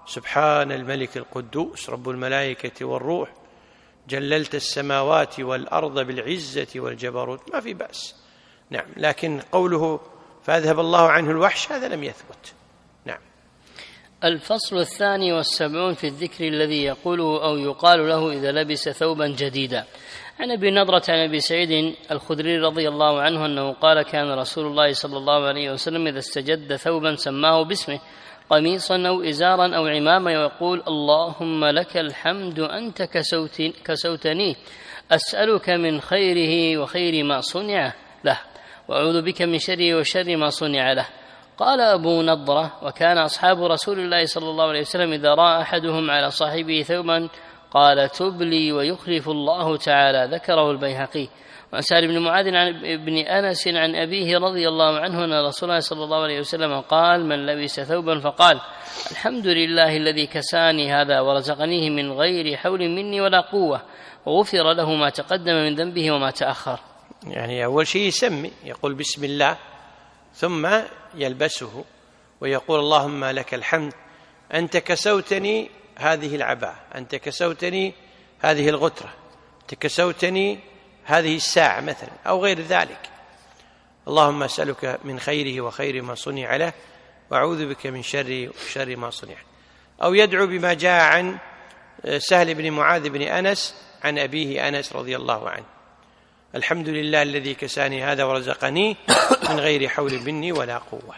سبحان الملك القدوس رب الملائكة والروح جللت السماوات والأرض بالعزة والجبروت، ما في بأس. نعم، لكن قوله فأذهب الله عنه الوحش هذا لم يثبت. نعم. الفصل 72 في الذكر الذي يقوله أو يقال له إذا لبس ثوبا جديدا. عن أبي نضرة عن أبي سعيد الخدري رضي الله عنه أنه قال: كان رسول الله صلى الله عليه وسلم إذا استجد ثوبا سماه باسمه، قميصا أو إزارا أو عمامة، ويقول: اللهم لك الحمد أنت كسوتني، أسألك من خيره وخير ما صنع له، وأعوذ بك من شره وشر ما صنع له. قال أبو نضرة: وكان أصحاب رسول الله صلى الله عليه وسلم إذا رأى أحدهم على صاحبه ثوبا قال: تبلي ويخلف الله تعالى. ذكره البيهقي. وعن سهل بن معاذ عن ابن أنس عن أبيه رضي الله عنه أن رسول الله صلى الله عليه وسلم قال: من لبس ثوبا فقال: الحمد لله الذي كساني هذا ورزقنيه من غير حول مني ولا قوة، وغفر له ما تقدم من ذنبه وما تأخر. يعني أول شيء يسمي، يقول بسم الله، ثم يلبسه ويقول: اللهم لك الحمد أنت كسوتني هذه العباءة، أنت كسوتني هذه الغترة، أنت كسوتني هذه الساعة مثلا، أو غير ذلك. اللهم أسألك من خيره وخير ما صنع له، وأعوذ بك من شره وشر ما صنع. أو يدعو بما جاء عن سهل بن معاذ بن أنس عن أبيه أنس رضي الله عنه: الحمد لله الذي كساني هذا ورزقني من غير حول مني ولا قوة.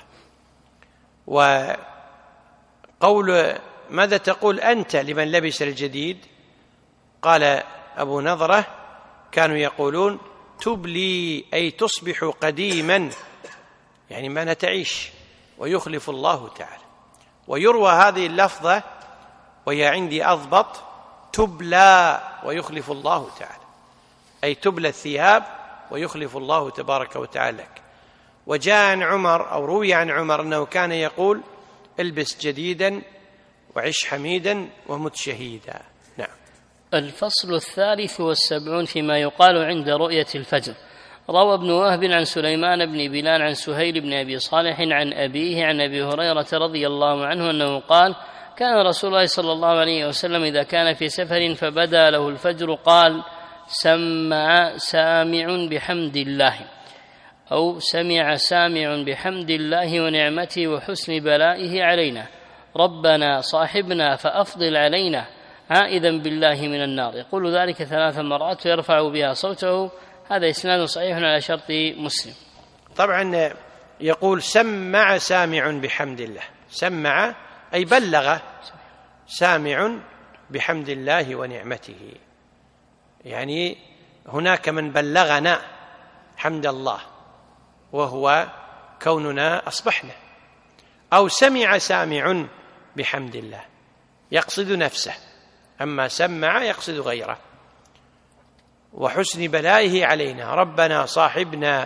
وقول ماذا تقول أنت لمن لبس الجديد؟ قال أبو نضرة: كانوا يقولون تبلي، أي تصبح قديما، يعني ما تعيش، ويخلف الله تعالى. ويروى هذه اللفظة وهي عندي أضبط: تبلى ويخلف الله تعالى، أي تبلى الثياب ويخلف الله تبارك وتعالى لك. وجاء عن عمر أو روي عن عمر أنه كان يقول: البس جديدا وعش حميدا ومت شهيدا. نعم. الفصل 73 فيما يقال عند رؤية الفجر. روى ابن وهب عن سليمان بن بلال عن سهيل بن أبي صالح عن أبيه عن أبي هريرة رضي الله عنه أنه قال: كان رسول الله صلى الله عليه وسلم إذا كان في سفر فبدا له الفجر قال: سمع سامع بحمد الله، أو سمع سامع بحمد الله ونعمته وحسن بلائه علينا، ربنا صاحبنا فأفضل علينا، عائذا بالله من النار. يقول ذلك 3 مرات ويرفع بها صوته. هذا إسناد صحيح على شرط مسلم. طبعا يقول: سمع سامع بحمد الله، سمع أي بلغ، سامع بحمد الله ونعمته، يعني هناك من بلغنا حمد الله وهو كوننا أصبحنا. أو سمع سامع بحمد الله يقصد نفسه، أما سمع يقصد غيره. وحسن بلائه علينا، ربنا صاحبنا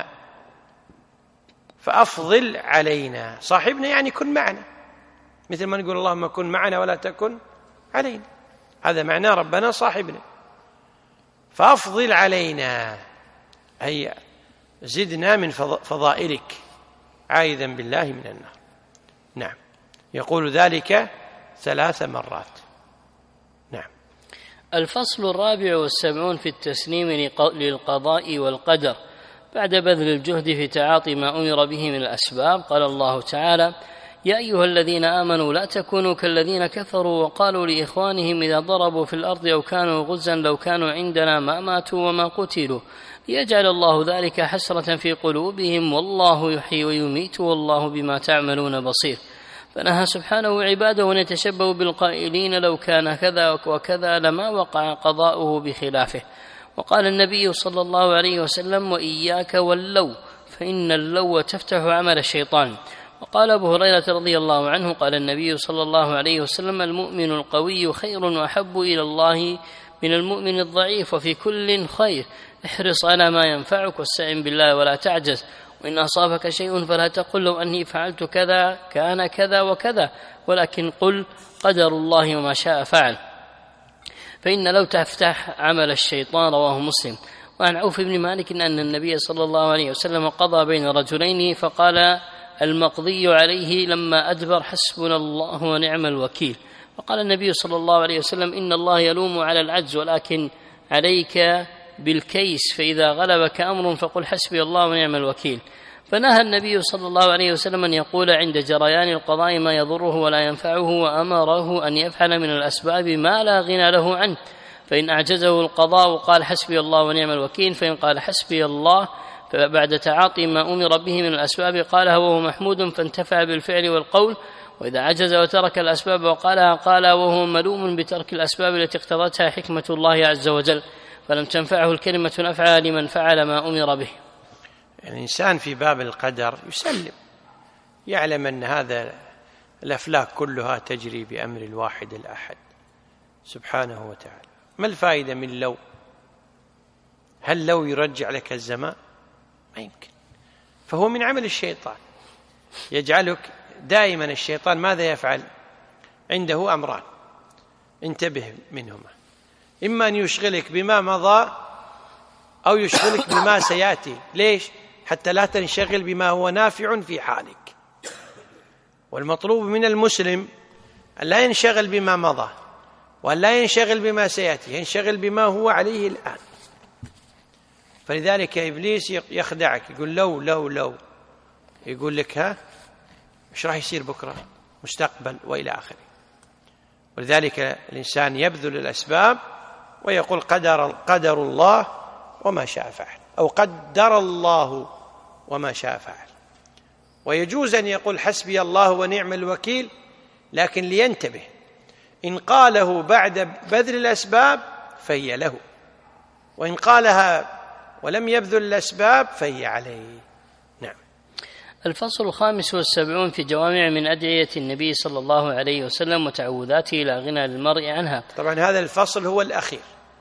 فأفضل علينا. صاحبنا يعني كن معنا، مثل ما نقول اللهم كن معنا ولا تكن علينا، هذا معناه ربنا صاحبنا. فأفضل علينا أي زدنا من فضائلك، عائذا بالله من النار. نعم. يقول ذلك 3 مرات. نعم. الفصل 74 في التسليم للقضاء والقدر بعد بذل الجهد في تعاطي ما أمر به من الأسباب. قال الله تعالى: يا أيها الذين آمنوا لا تكونوا كالذين كفروا وقالوا لإخوانهم إذا ضربوا في الأرض أو كانوا غزا لو كانوا عندنا ما ماتوا وما قتلوا، ليجعل الله ذلك حسرة في قلوبهم، والله يحيي ويميت والله بما تعملون بصير. فنهى سبحانه عباده أن يتشبهوا بالقائلين لو كان كذا وكذا لما وقع قضاؤه بخلافه. وقال النبي صلى الله عليه وسلم: وإياك واللو، فإن اللو تفتح عمل الشيطان. وقال أبو هريرة رضي الله عنه: قال النبي صلى الله عليه وسلم: المؤمن القوي خير وأحب إلى الله من المؤمن الضعيف، وفي كل خير، احرص على ما ينفعك واستعن بالله ولا تعجز، وإن أصابك شيء فلا تقل لو أني فعلت كذا كان كذا وكذا، ولكن قل قدر الله وما شاء فعل، فإن لو تفتح عمل الشيطان. رواه مسلم. وعن عوف بن مالك أن النبي صلى الله عليه وسلم قضى بين رجلين فقال المقضي عليه لما أدبر: حسبنا الله ونعم الوكيل. وقال النبي صلى الله عليه وسلم: إن الله يلوم على العجز، ولكن عليك بالكيس، فإذا غلبك أمر فقل حسبي الله ونعم الوكيل. فنهى النبي صلى الله عليه وسلم أن يقول عند جريان القضاء ما يضره ولا ينفعه، وأمره أن يفعل من الأسباب ما لا غنى له عنه، فإن أعجزه القضاء قال حسبي الله ونعم الوكيل، فإن قال حسبي الله فبعد تعاطي ما أمر به من الأسباب قالها وهو محمود فانتفع بالفعل والقول، وإذا عجز وترك الأسباب وقالها قال وهو ملوم بترك الأسباب التي اقتضتها حكمة الله عز وجل، فلم تنفعه الكلمة نفعها لمن فعل ما أمر به. الإنسان في باب القدر يسلم، يعلم أن هذا الأفلاك كلها تجري بأمر الواحد الأحد سبحانه وتعالى. ما الفائدة من لو؟ هل لو يرجع لك الزمان؟ ما يمكن. فهو من عمل الشيطان، يجعلك دائما. الشيطان ماذا يفعل؟ عنده أمران انتبه منهما: إما أن يشغلك بما مضى أو يشغلك بما سيأتي. ليش؟ حتى لا تنشغل بما هو نافع في حالك. والمطلوب من المسلم أن لا ينشغل بما مضى وأن لا ينشغل بما سيأتي، ينشغل بما هو عليه الآن. فلذلك إبليس يخدعك، يقول لو لو لو، يقول لك ها إيش راح يصير بكرة، مستقبل وإلى آخره. ولذلك الإنسان يبذل الأسباب ويقول قدر الله وما شاء فعل، أو قدر الله وما شاء فعل. ويجوز أن يقول حسبي الله ونعم الوكيل، لكن لينتبه، إن قاله بعد بذل الأسباب فهي له، وإن قالها ولم يبذل الأسباب فهي عليه. نعم. الفصل 75 في جوامع من أدعية النبي صلى الله عليه وسلم وتعوذاته لا غنى للمرء عنها. طبعا هذا الفصل هو الأخير،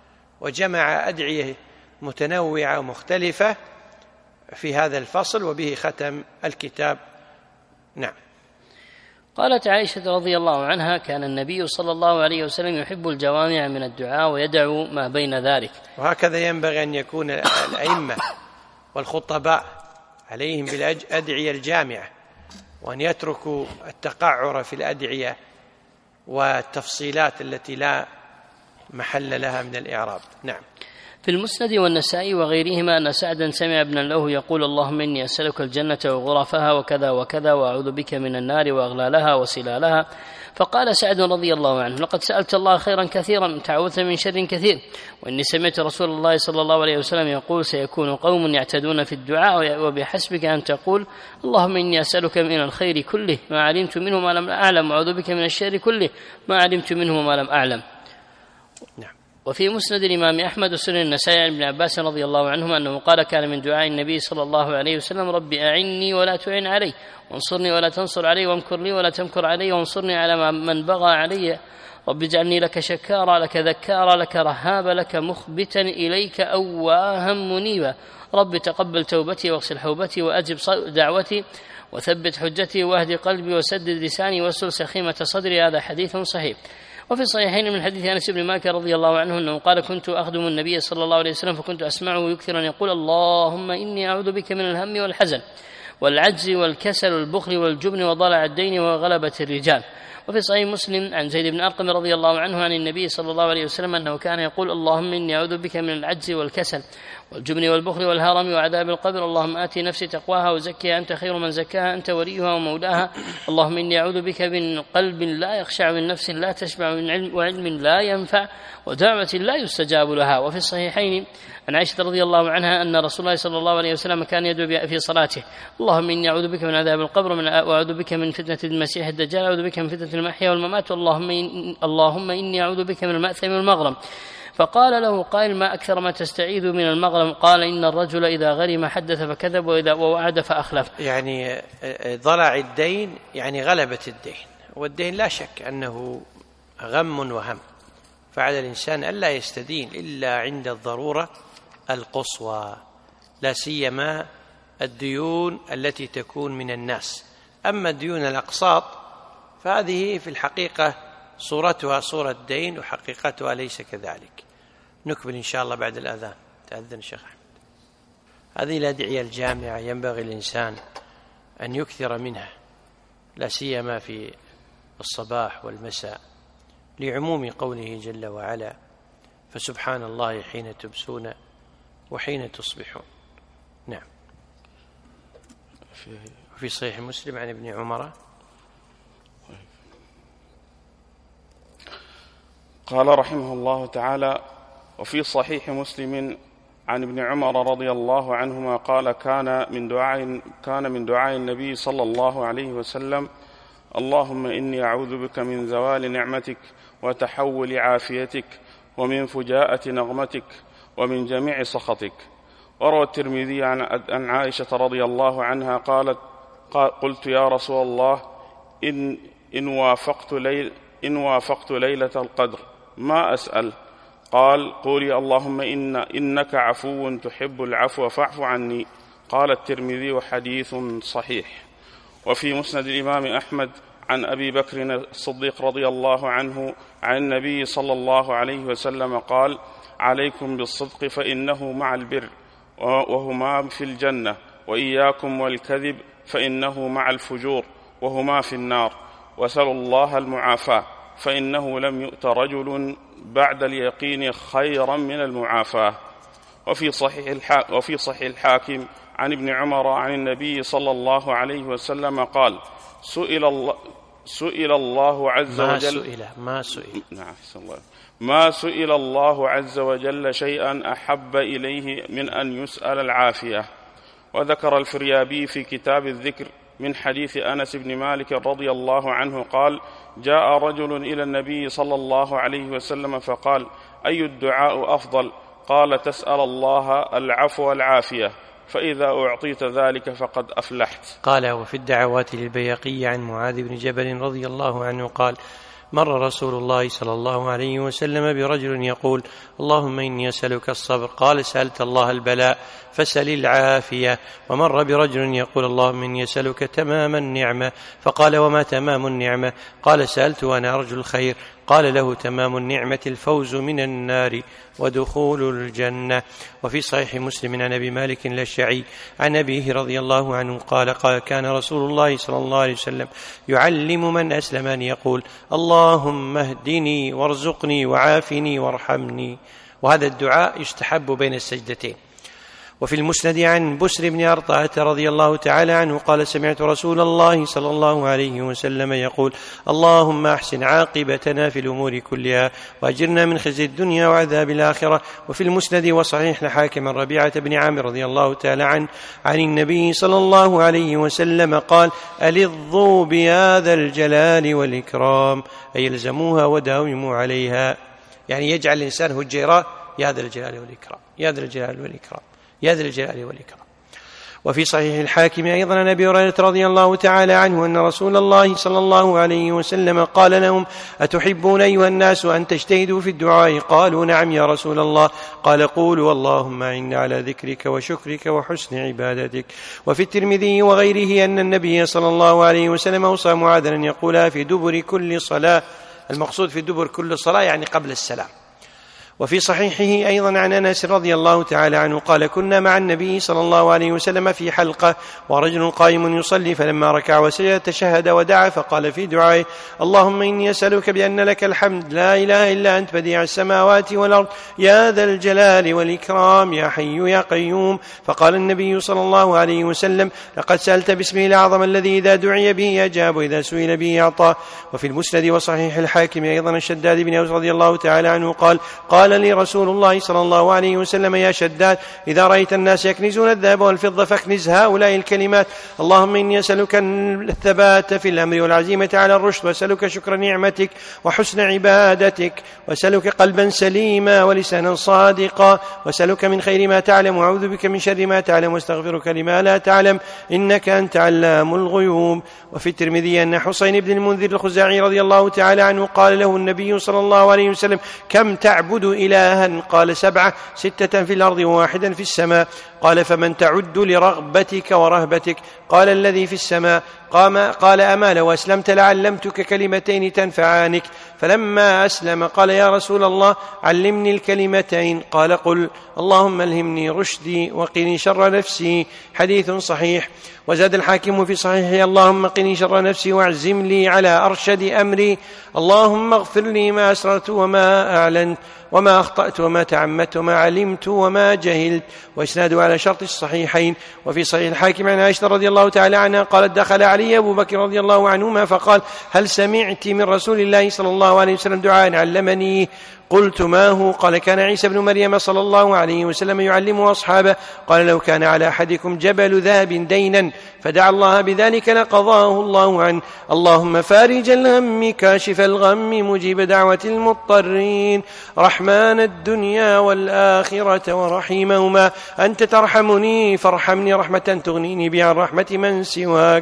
وجمع أدعية متنوعة ومختلفة في هذا الفصل، وبه ختم الكتاب. نعم. قالت عائشة رضي الله عنها: كان النبي صلى الله عليه وسلم يحب الجوامع من الدعاء ويدعو ما بين ذلك. وهكذا ينبغي أن يكون الأئمة والخطباء عليهم بالأدعية الجامعة، وأن يتركوا التقعر في الأدعية والتفصيلات التي لا محل لها من الإعراب. نعم. في المسند والنسائي وغيرهما أن سعدا سمع ابنا له يقول: اللهم إني أسألك الجنة وغرفها وكذا وكذا، وأعوذ بك من النار وأغلالها وسلالها. فقال سعد رضي الله عنه: لقد سألت الله خيرا كثيرا، تعوذت من شر كثير، وإني سمعت رسول الله صلى الله عليه وسلم يقول: سيكون قوم يعتدون في الدعاء، وبحسبك أن تقول: اللهم إني أسألك من الخير كله ما علمت منه ما لم أعلم، وأعوذ بك من الشر كله ما علمت منه ما لم أعلم. نعم. وفي مسند الإمام أحمد وسنن النسائي عن ابن عباس رضي الله عنهما أنه قال: كان من دعاء النبي صلى الله عليه وسلم: رب أعني ولا تعن علي، وانصرني ولا تنصر علي، وامكر لي ولا تمكر علي، وانصرني على من بغى علي، رب اجعلني لك شكارا لك ذكارا لك رهابا لك مخبتا إليك أواها منيبا، رب تقبل توبتي واغسل حوبتي وأجب دعوتي وثبت حجتي واهد قلبي وسدد لساني واسلل سخيمة صدري. هذا حديث صحيح. وفي الصحيحين من حديث أنس بن مالك رضي الله عنه أنه قال: كنت أخدم النبي صلى الله عليه وسلم فكنت أسمعه يكثر أن يقول: اللهم إني أعوذ بك من الهم والحزن والعجز والكسل والبخل والجبن وضلع الدين وغلبة الرجال. وفي صحيح مسلم عن زيد بن أرقم رضي الله عنه عن النبي صلى الله عليه وسلم أنه كان يقول: اللهم إني أعوذ بك من العجز والكسل والجبن والبخل والهرم وعذاب القبر، اللهم آتي نفسي تقواها وزكها أنت خير من زكاها أنت وليها ومولاها، اللهم إني أعوذ بك من قلب لا يخشع، من نفس لا تشبع، من وعلم لا ينفع، ودعوة لا يستجاب لها. وفي الصحيحين عن عائشة رضي الله عنها أن رسول الله صلى الله عليه وسلم كان يدعو في صلاته: اللهم إني أعوذ بك من عذاب القبر وأعوذ بك من فتنة المسيح الدجال، أعوذ بك من فتنة المحيا والممات، اللهم إني أعوذ بك من المأثم والمغرم. فقال له قائل: ما أكثر ما تستعيذ من المغرم؟ قال: إن الرجل إذا غرم حدث فكذب، وإذا ووعد فأخلف. يعني ضلع الدين يعني غلبة الدين، والدين لا شك أنه غم وهم، فعلى الإنسان ألا يستدين إلا عند الضرورة القصوى، لا سيما الديون التي تكون من الناس. أما الديون الأقساط فهذه في الحقيقة صورتها صورة دين، وحقيقتها ليس كذلك. نكمل إن شاء الله بعد الأذان. تأذن الشيخ أحمد. هذه الأدعية الجامعة ينبغي الإنسان أن يكثر منها، لا سيما في الصباح والمساء، لعموم قوله جل وعلا: فسبحان الله حين تمسون وحين تصبحون. نعم. في صحيح مسلم عن ابن عمر قال رحمه الله تعالى: وفي صحيح مسلم عن ابن عمر رضي الله عنهما قال: كان من دعاء النبي صلى الله عليه وسلم: اللهم إني أعوذ بك من زوال نعمتك وتحول عافيتك ومن فجاءة نغمتك ومن جميع سخطك. وروى الترمذي عن عائشة رضي الله عنها قالت: قلت يا رسول الله إن وافقت ليلة القدر ما أسأل؟ قال: قولي اللهم إنك عفو تحب العفو فاعف عني. قال الترمذي: حديث صحيح. وفي مسند الإمام أحمد عن أبي بكر الصديق رضي الله عنه عن النبي صلى الله عليه وسلم قال: عليكم بالصدق فإنه مع البر وهما في الجنة، وإياكم والكذب فإنه مع الفجور وهما في النار، وسلوا الله المعافاة فإنه لم يؤت رجل بعد اليقين خيرا من المعافاة. وفي صحيح الحاكم عن ابن عمر عن النبي صلى الله عليه وسلم قال: سئل الله عز وجل ما سئل الله عز وجل شيئا أحب إليه من أن يسأل العافية. وذكر الفريابي في كتاب الذكر من حديث أنس بن مالك رضي الله عنه قال: جاء رجل إلى النبي صلى الله عليه وسلم فقال: أي الدعاء أفضل؟ قال: تسأل الله العفو والعافية، فإذا أعطيت ذلك فقد أفلحت. قال: وفي الدعوات للبيهقي عن معاذ بن جبل رضي الله عنه قال: مر رسول الله صلى الله عليه وسلم برجل يقول: اللهم إني أسألك الصبر. قال: سألت الله البلاء فسل العافية. ومر برجل يقول: اللهم إني أسألك تمام النعمة. فقال: وما تمام النعمة؟ قال: سألت وأنا أرجو الخير. قال له: تمام النعمة الفوز من النار ودخول الجنة. وفي صحيح مسلم عن أبي مالك الأشعري عن أبيه رضي الله عنه قال: كان رسول الله صلى الله عليه وسلم يعلم من أسلم أن يقول: اللهم اهدني وارزقني وعافني وارحمني. وهذا الدعاء يستحب بين السجدتين. وفي المسند عن بسر بن أرطاة رضي الله تعالى عنه قال: سمعت رسول الله صلى الله عليه وسلم يقول: اللهم أحسن عاقبتنا في الأمور كلها وأجرنا من خزي الدنيا وعذاب الآخرة. وفي المسند وصحيح الحاكم ربيعة بن عامر رضي الله تعالى عنه عن النبي صلى الله عليه وسلم قال: ألظوا بهذا الجلال والإكرام، أي يلزموها وداوموا عليها، يعني يجعل الإنسان هجيرة: يا ذا الجلال والإكرام، يا ذا الجلال والإكرام، يا ذا الجلال والإكرام. وفي صحيح الحاكم أيضا عن أبي هريرة رضي الله تعالى عنه أن رسول الله صلى الله عليه وسلم قال لهم: أتحبون أيها الناس أن تجتهدوا في الدعاء؟ قالوا: نعم يا رسول الله. قال: قولوا: اللهم أعنا على ذكرك وشكرك وحسن عبادتك. وفي الترمذي وغيره أن النبي صلى الله عليه وسلم أوصى معاذا أن يقولها في دبر كل صلاة. المقصود في دبر كل صلاة يعني قبل السلام. وفي صحيحه أيضا عن أنس رضي الله تعالى عنه قال: كنا مع النبي صلى الله عليه وسلم في حلقة ورجل قائم يصلي، فلما ركع وسجد تشهد ودعا فقال في دعائه: اللهم إني أسألك بأن لك الحمد لا إله إلا أنت بديع السماوات والأرض يا ذا الجلال والإكرام يا حي يا قيوم. فقال النبي صلى الله عليه وسلم: لقد سألت باسمه الأعظم الذي إذا دعي به أجاب وإذا سئل به أعطى. وفي المسند وصحيح الحاكم أيضا الشداد بن أوس رضي الله تعالى عنه قال لي رسول الله صلى الله عليه وسلم: يا شداد، إذا رأيت الناس يكنزون الذهب والفضة فاكنز هؤلاء الكلمات: اللهم إني أسألك الثبات في الأمر والعزيمة على الرشد، وأسألك شكر نعمتك وحسن عبادتك، وأسألك قلبا سليما ولسانا صادقا، وأسألك من خير ما تعلم وأعوذ بك من شر ما تعلم، واستغفرك لما لا تعلم إنك أنت علام الغيوب. وفي الترمذي أن حسين بن المنذر الخزاعي رضي الله تعالى عنه قال له النبي صلى الله عليه وسلم: كم تعبد إلها؟ قال: 7، 6 في الأرض و1 في السماء. قال: فمن تعد لرغبتك ورهبتك؟ قال: الذي في السماء. قال: أما لو أسلمت لعلمتك كلمتين تنفعانك. فلما أسلم قال: يا رسول الله علمني الكلمتين. قال: قل اللهم ألهمني رشدي وقني شر نفسي. حديث صحيح. وزاد الحاكم في صحيحه: اللهم قني شر نفسي واعزم لي على أرشد أمري، اللهم اغفر لي ما أسررت وما أعلنت وما أخطأت وما تعمدت وما علمت وما جهلت. وإسناده على شرط الصحيحين. وفي صحيح الحاكم عن عائشة رضي الله تعالى عنها قالت: دخل علي أبو بكر رضي الله عنهما فقال: هل سمعت من رسول الله صلى الله عليه وسلم دعاء علمني؟ قلت: ما هو؟ قال: كان عيسى بن مريم صلى الله عليه وسلم يعلمه أصحابه. قال: لو كان على أحدكم جبل ذهب دينا فدعا الله بذلك لقضاه الله عنه، اللهم فارج الهم كاشف الغم مجيب دعوة المضطرين رحمن الدنيا والآخرة ورحيمهما، أنت ترحمني فارحمني رحمة تغنيني بها عن رحمة من سواك.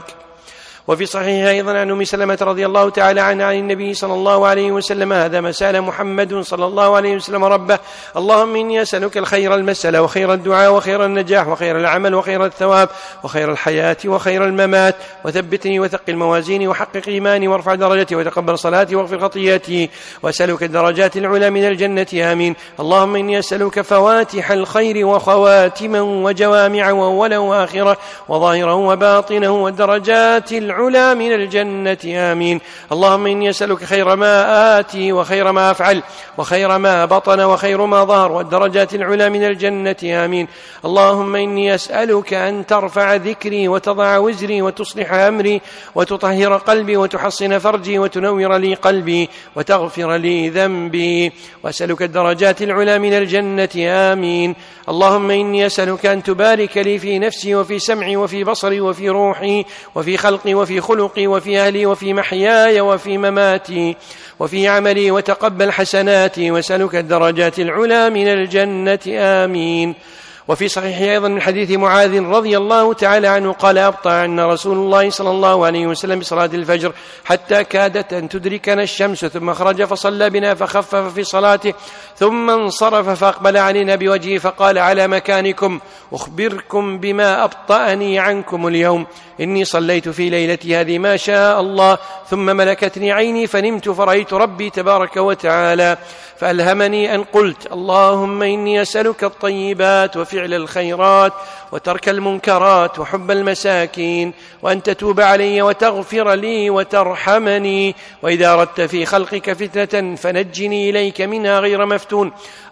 وفي صحيح أيضا عن أم سلمة رضي الله تعالى عنها عن النبي صلى الله عليه وسلم: هذا ما سأل محمد صلى الله عليه وسلم ربه: اللهم إني أسألك الخير المسألة وخير الدعاء وخير النجاح وخير العمل وخير الثواب وخير الحياة وخير الممات، وثبتني وثقل موازيني وحقق إيماني وارفع درجتي وتقبل صلاتي واغفر خطيئتي، وأسألك الدرجات العلى من الجنة، آمين. اللهم إني أسألك فواتح الخير وخواتمه وجوامعه وأوله وآخره وظاهره وباطنه والدرجات العلى من الجنة، آمين. اللهم إني أسألك خير ما آتي وخير ما أفعل وخير ما بطن وخير ما ظهر والدرجات العلى من الجنة، آمين. اللهم إني أسألك أن ترفع ذكري وتضع وزري وتصلح أمري وتطهر قلبي وتحصن فرجي وتنور لي قلبي وتغفر لي ذنبي، وأسألك الدرجات العلى من الجنة، آمين. اللهم إني أسألك أن تبارك لي في نفسي وفي سمعي وفي بصري وفي روحي وفي خلقي وفي خلقي وفي أهلي وفي محياي وفي مماتي وفي عملي وتقبل حسناتي، وأسألك الدرجات العلى من الجنة، آمين. وفي صحيح أيضا من حديث معاذ رضي الله تعالى عنه قال: أبطأ عنا رسول الله صلى الله عليه وسلم بصلاة الفجر حتى كادت أن تدركنا الشمس، ثم خرج فصلى بنا فخفف في صلاته ثم انصرف فأقبل علينا بوجهه فقال: على مكانكم أخبركم بما أبطأني عنكم اليوم، إني صليت في ليلتي هذه ما شاء الله، ثم ملكتني عيني فنمت فرأيت ربي تبارك وتعالى فألهمني أن قلت: اللهم إني أسألك الطيبات وفعل الخيرات وترك المنكرات وحب المساكين، وأن تتوب علي وتغفر لي وترحمني، وإذا أردت في خلقك فتنة فنجني إليك منها غير مفتون،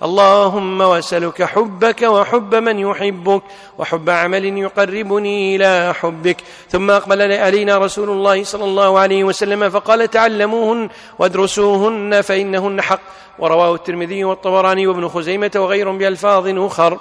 اللهم وأسألك حبك وحب من يحبك وحب عمل يقربني إلى حبك. ثم أقبل علينا رسول الله صلى الله عليه وسلم فقال: تعلموهن وادرسوهن فإنهن حق. ورواه الترمذي والطبراني وابن خزيمة وغيرهم بألفاظ أخر.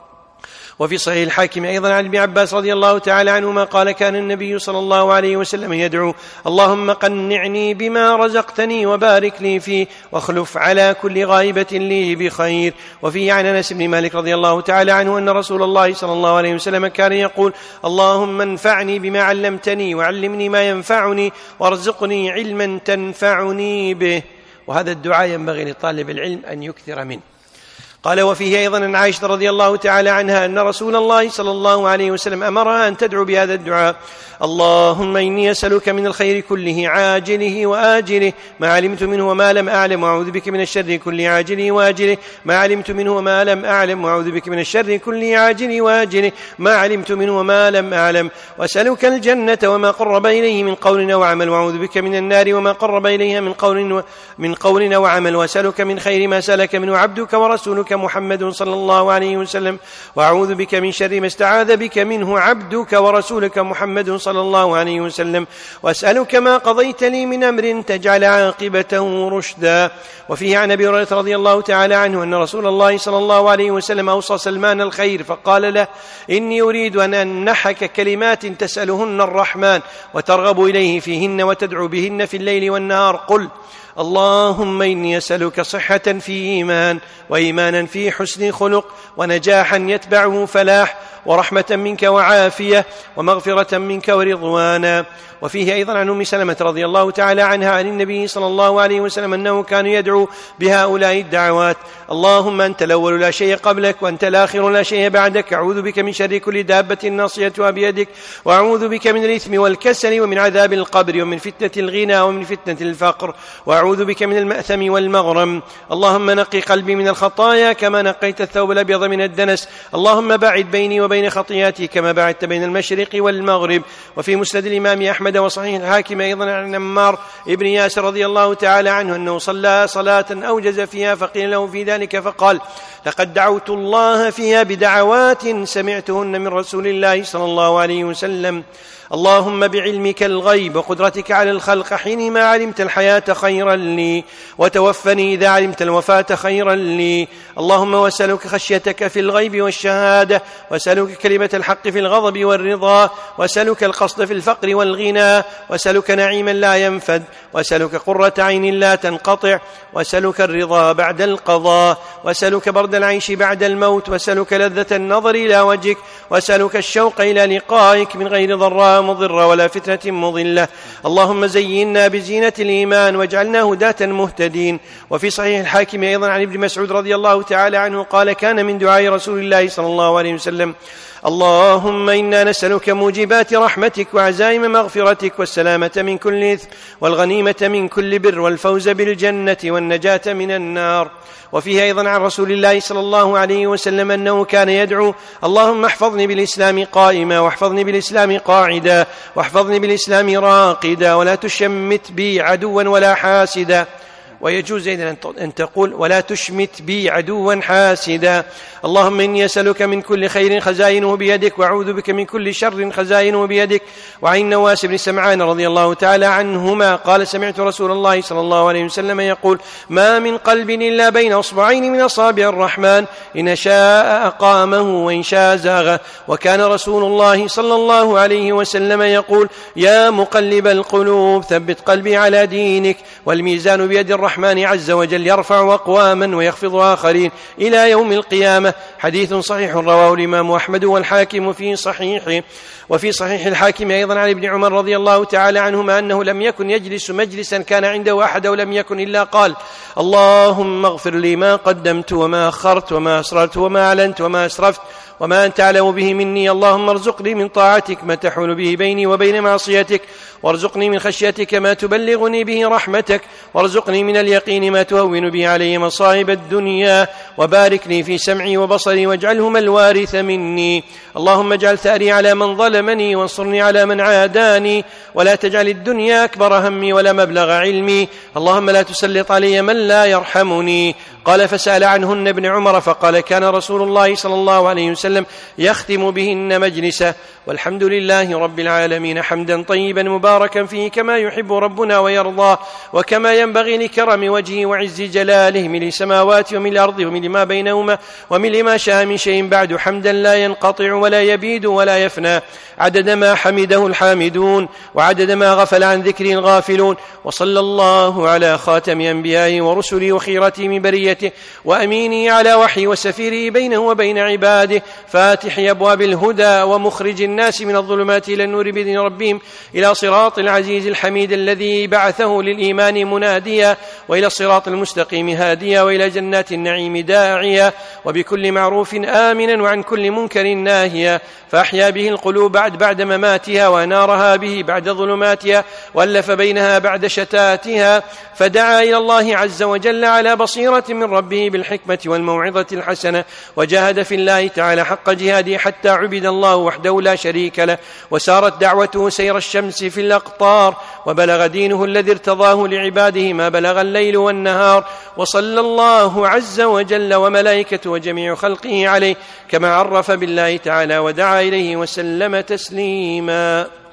وفي صحيح الحاكم أيضا عن ابن عباس رضي الله تعالى عنهما قال: كان النبي صلى الله عليه وسلم يدعو: اللهم قنعني بما رزقتني وبارك لي فيه واخلف على كل غائبة لي بخير. وفيه عن أنس بن مالك رضي الله تعالى عنه أن رسول الله صلى الله عليه وسلم كان يقول: اللهم انفعني بما علمتني وعلمني ما ينفعني وارزقني علما تنفعني به. وهذا الدعاء ينبغي لطالب العلم أن يكثر منه. قال: وفيه أيضا عن عائشة رضي الله تعالى عنها أن رسول الله صلى الله عليه وسلم أمرها أن تدعو بهذا الدعاء: اللهم إني أسألك من الخير كله عاجله وآجله ما علمت منه وما لم أعلم، وأعوذ بك من الشر كله عاجله وآجله ما علمت منه وما لم أعلم، وأعوذ بك من الشر كله عاجله وآجله ما علمت منه وما لم أعلم، وأسألك الجنة وما قرب إليه من قول وعمل، وأعوذ بك من النار وما قرب إليها من قول وعمل، وأسألك من خير ما سألك منه عبدك ورسولك محمد صلى الله عليه وسلم، وأعوذ بك من شر ما استعاذ بك منه عبدك ورسولك محمد صلى الله عليه وسلم، وأسألك ما قضيت لي من أمر تجعل عاقبته رشدا. وفيه عن أبي هريرة رضي الله تعالى عنه أن رسول الله صلى الله عليه وسلم أوصى سلمان الخير فقال له: إني أريد أن أنحك كلمات تسألهن الرحمن وترغب إليه فيهن وتدعو بهن في الليل والنهار. قل: اللهم إني أسألك صحة في إيمان وإيمانا في حسن خلق ونجاحا يتبعه فلاح ورحمة منك وعافية ومغفرة منك ورضوانا. وفيه أيضا عن أم سلمة رضي الله تعالى عنها عن النبي صلى الله عليه وسلم أنه كان يدعو بهؤلاء الدعوات: اللهم أنت الأول لا شيء قبلك وأنت الآخر لا شيء بعدك، أعوذ بك من شر كل دابة ناصيتها بيدك، وأعوذ بك من الإثم والكسل ومن عذاب القبر ومن فتنة الغنى ومن فتنة الفقر، وأعوذ بك من المأثم والمغرم. اللهم نقي قلبي من الخطايا كما نقيت الثوب الأبيض من الدنس، اللهم باعد بيني وبين وبين خطيئتي كما بعدت بين المشرق والمغرب. وفي مسند الإمام أحمد وصحيح الحاكم أيضا عن عمار ابن ياسر رضي الله تعالى عنه أنه صلى صلاة أوجز فيها فقيل له في ذلك فقال: لقد دعوت الله فيها بدعوات سمعتهن من رسول الله صلى الله عليه وسلم: اللهم بعلمك الغيب وقدرتك على الخلق حينما علمت الحياة خيرا لي، وتوفني إذا علمت الوفاة خيرا لي. اللهم واسألك خشيتك في الغيب والشهادة، واسألك كلمة الحق في الغضب والرضا، واسألك القصد في الفقر والغنى، واسألك نعيما لا ينفد، واسألك قرة عين لا تنقطع، واسألك الرضا بعد القضاء، واسألك برد العيش بعد الموت، واسألك لذة النظر إلى وجهك، واسألك الشوق إلى لقائك من غير ضراء مضرة ولا فتنة مضلة. اللهم زينا بزينة الإيمان واجعلنا هداة مهتدين. وفي صحيح الحاكم أيضا عن ابن مسعود رضي الله تعالى عنه قال: كان من دعاء رسول الله صلى الله عليه وسلم: اللهم إنا نسألك موجبات رحمتك وعزائم مغفرتك والسلامة من كل إثم والغنيمة من كل بر والفوز بالجنة والنجاة من النار. وفيه أيضا عن رسول الله صلى الله عليه وسلم أنه كان يدعو: اللهم احفظني بالإسلام قائما، واحفظني بالإسلام قاعدا، واحفظني بالإسلام راقدا، ولا تشمت بي عدوا ولا حاسدا. ويجوز أيضا أن تقول: ولا تشمت بي عدوا حاسدا. اللهم إني أسألك من كل خير خزائنه بيدك، وأعوذ بك من كل شر خزائنه بيدك. وعن نواس بن سمعان رضي الله تعالى عنهما قال: سمعت رسول الله صلى الله عليه وسلم يقول: ما من قلب إلا بين أصبعين من أصابع الرحمن، إن شاء أقامه وإن شاء زاغه. وكان رسول الله صلى الله عليه وسلم يقول: يا مقلب القلوب ثبت قلبي على دينك. والميزان بيد الرحمن عز وجل يرفع أقواما ويخفض آخرين إلى يوم القيامة. حديث صحيح رواه الإمام أحمد والحاكم في صحيحه. وفي صحيح الحاكم أيضا عن ابن عمر رضي الله تعالى عنهما أنه لم يكن يجلس مجلسا كان عنده أحد ولم يكن إلا قال: اللهم اغفر لي ما قدمت وما أخرت وما أسررت وما أعلنت وما أسرفت وما أنت أعلم به مني. اللهم ارزقني من طاعتك ما تحول به بيني وبين معصيتك، وارزقني من خشيتك ما تبلغني به رحمتك، وارزقني من اليقين ما تهون به علي مصائب الدنيا، وبارك لي في سمعي وبصري واجعلهما الوارث مني. اللهم اجعل ثأري على من ظلمني، وانصرني على من عاداني، ولا تجعل الدنيا أكبر همي ولا مبلغ علمي. اللهم لا تسلط علي من لا يرحمني. قال: فسأل عنهن ابن عمر فقال: كان رسول الله صلى الله عليه وسلم يختم بهن مجلسه. والحمد لله رب العالمين حمدا طيبا مباركا فيه كما يحب ربنا ويرضى، وكما ينبغي لكرم وجهه وعز جلاله، من السماوات ومن الأرض ومن ما بينهما ومن ما شاء من شيء بعد، حمدا لا ينقطع ولا يبيد ولا يفنى، عدد ما حمده الحامدون وعدد ما غفل عن ذكر الغافلون. وصلى الله على خاتم أنبيائه ورسله وخيرته من بريته، وأمينه على وحي وسفيره بينه وبين عباده، فاتح أبواب الهدى ومخرج الناس من الظلمات إلى النور بإذن ربهم إلى صراط العزيز الحميد الذي بعثه للإيمان مناديا، وإلى الصراط المستقيم هاديا، وإلى جنات النعيم داعيا، وبكل معروف آمنا وعن كل منكر ناهيا. فأحيا به القلوب بعد مماتها، وأنارها به بعد ظلماتها، وألف بينها بعد شتاتها، فدعا إلى الله عز وجل على بصيرة من ربه بالحكمة والموعظة الحسنة، وجاهد في الله تعالى حق جهاده حتى عبد الله وحده لا شريك له، وسارت دعوته سير الشمس في الأقطار، وبلغ دينه الذي ارتضاه لعباده ما بلغ الليل والنهار. وصلى الله عز وجل وملائكته وجميع خلقه عليه كما عرف بالله تعالى ودعا إليه وسلم تسليما.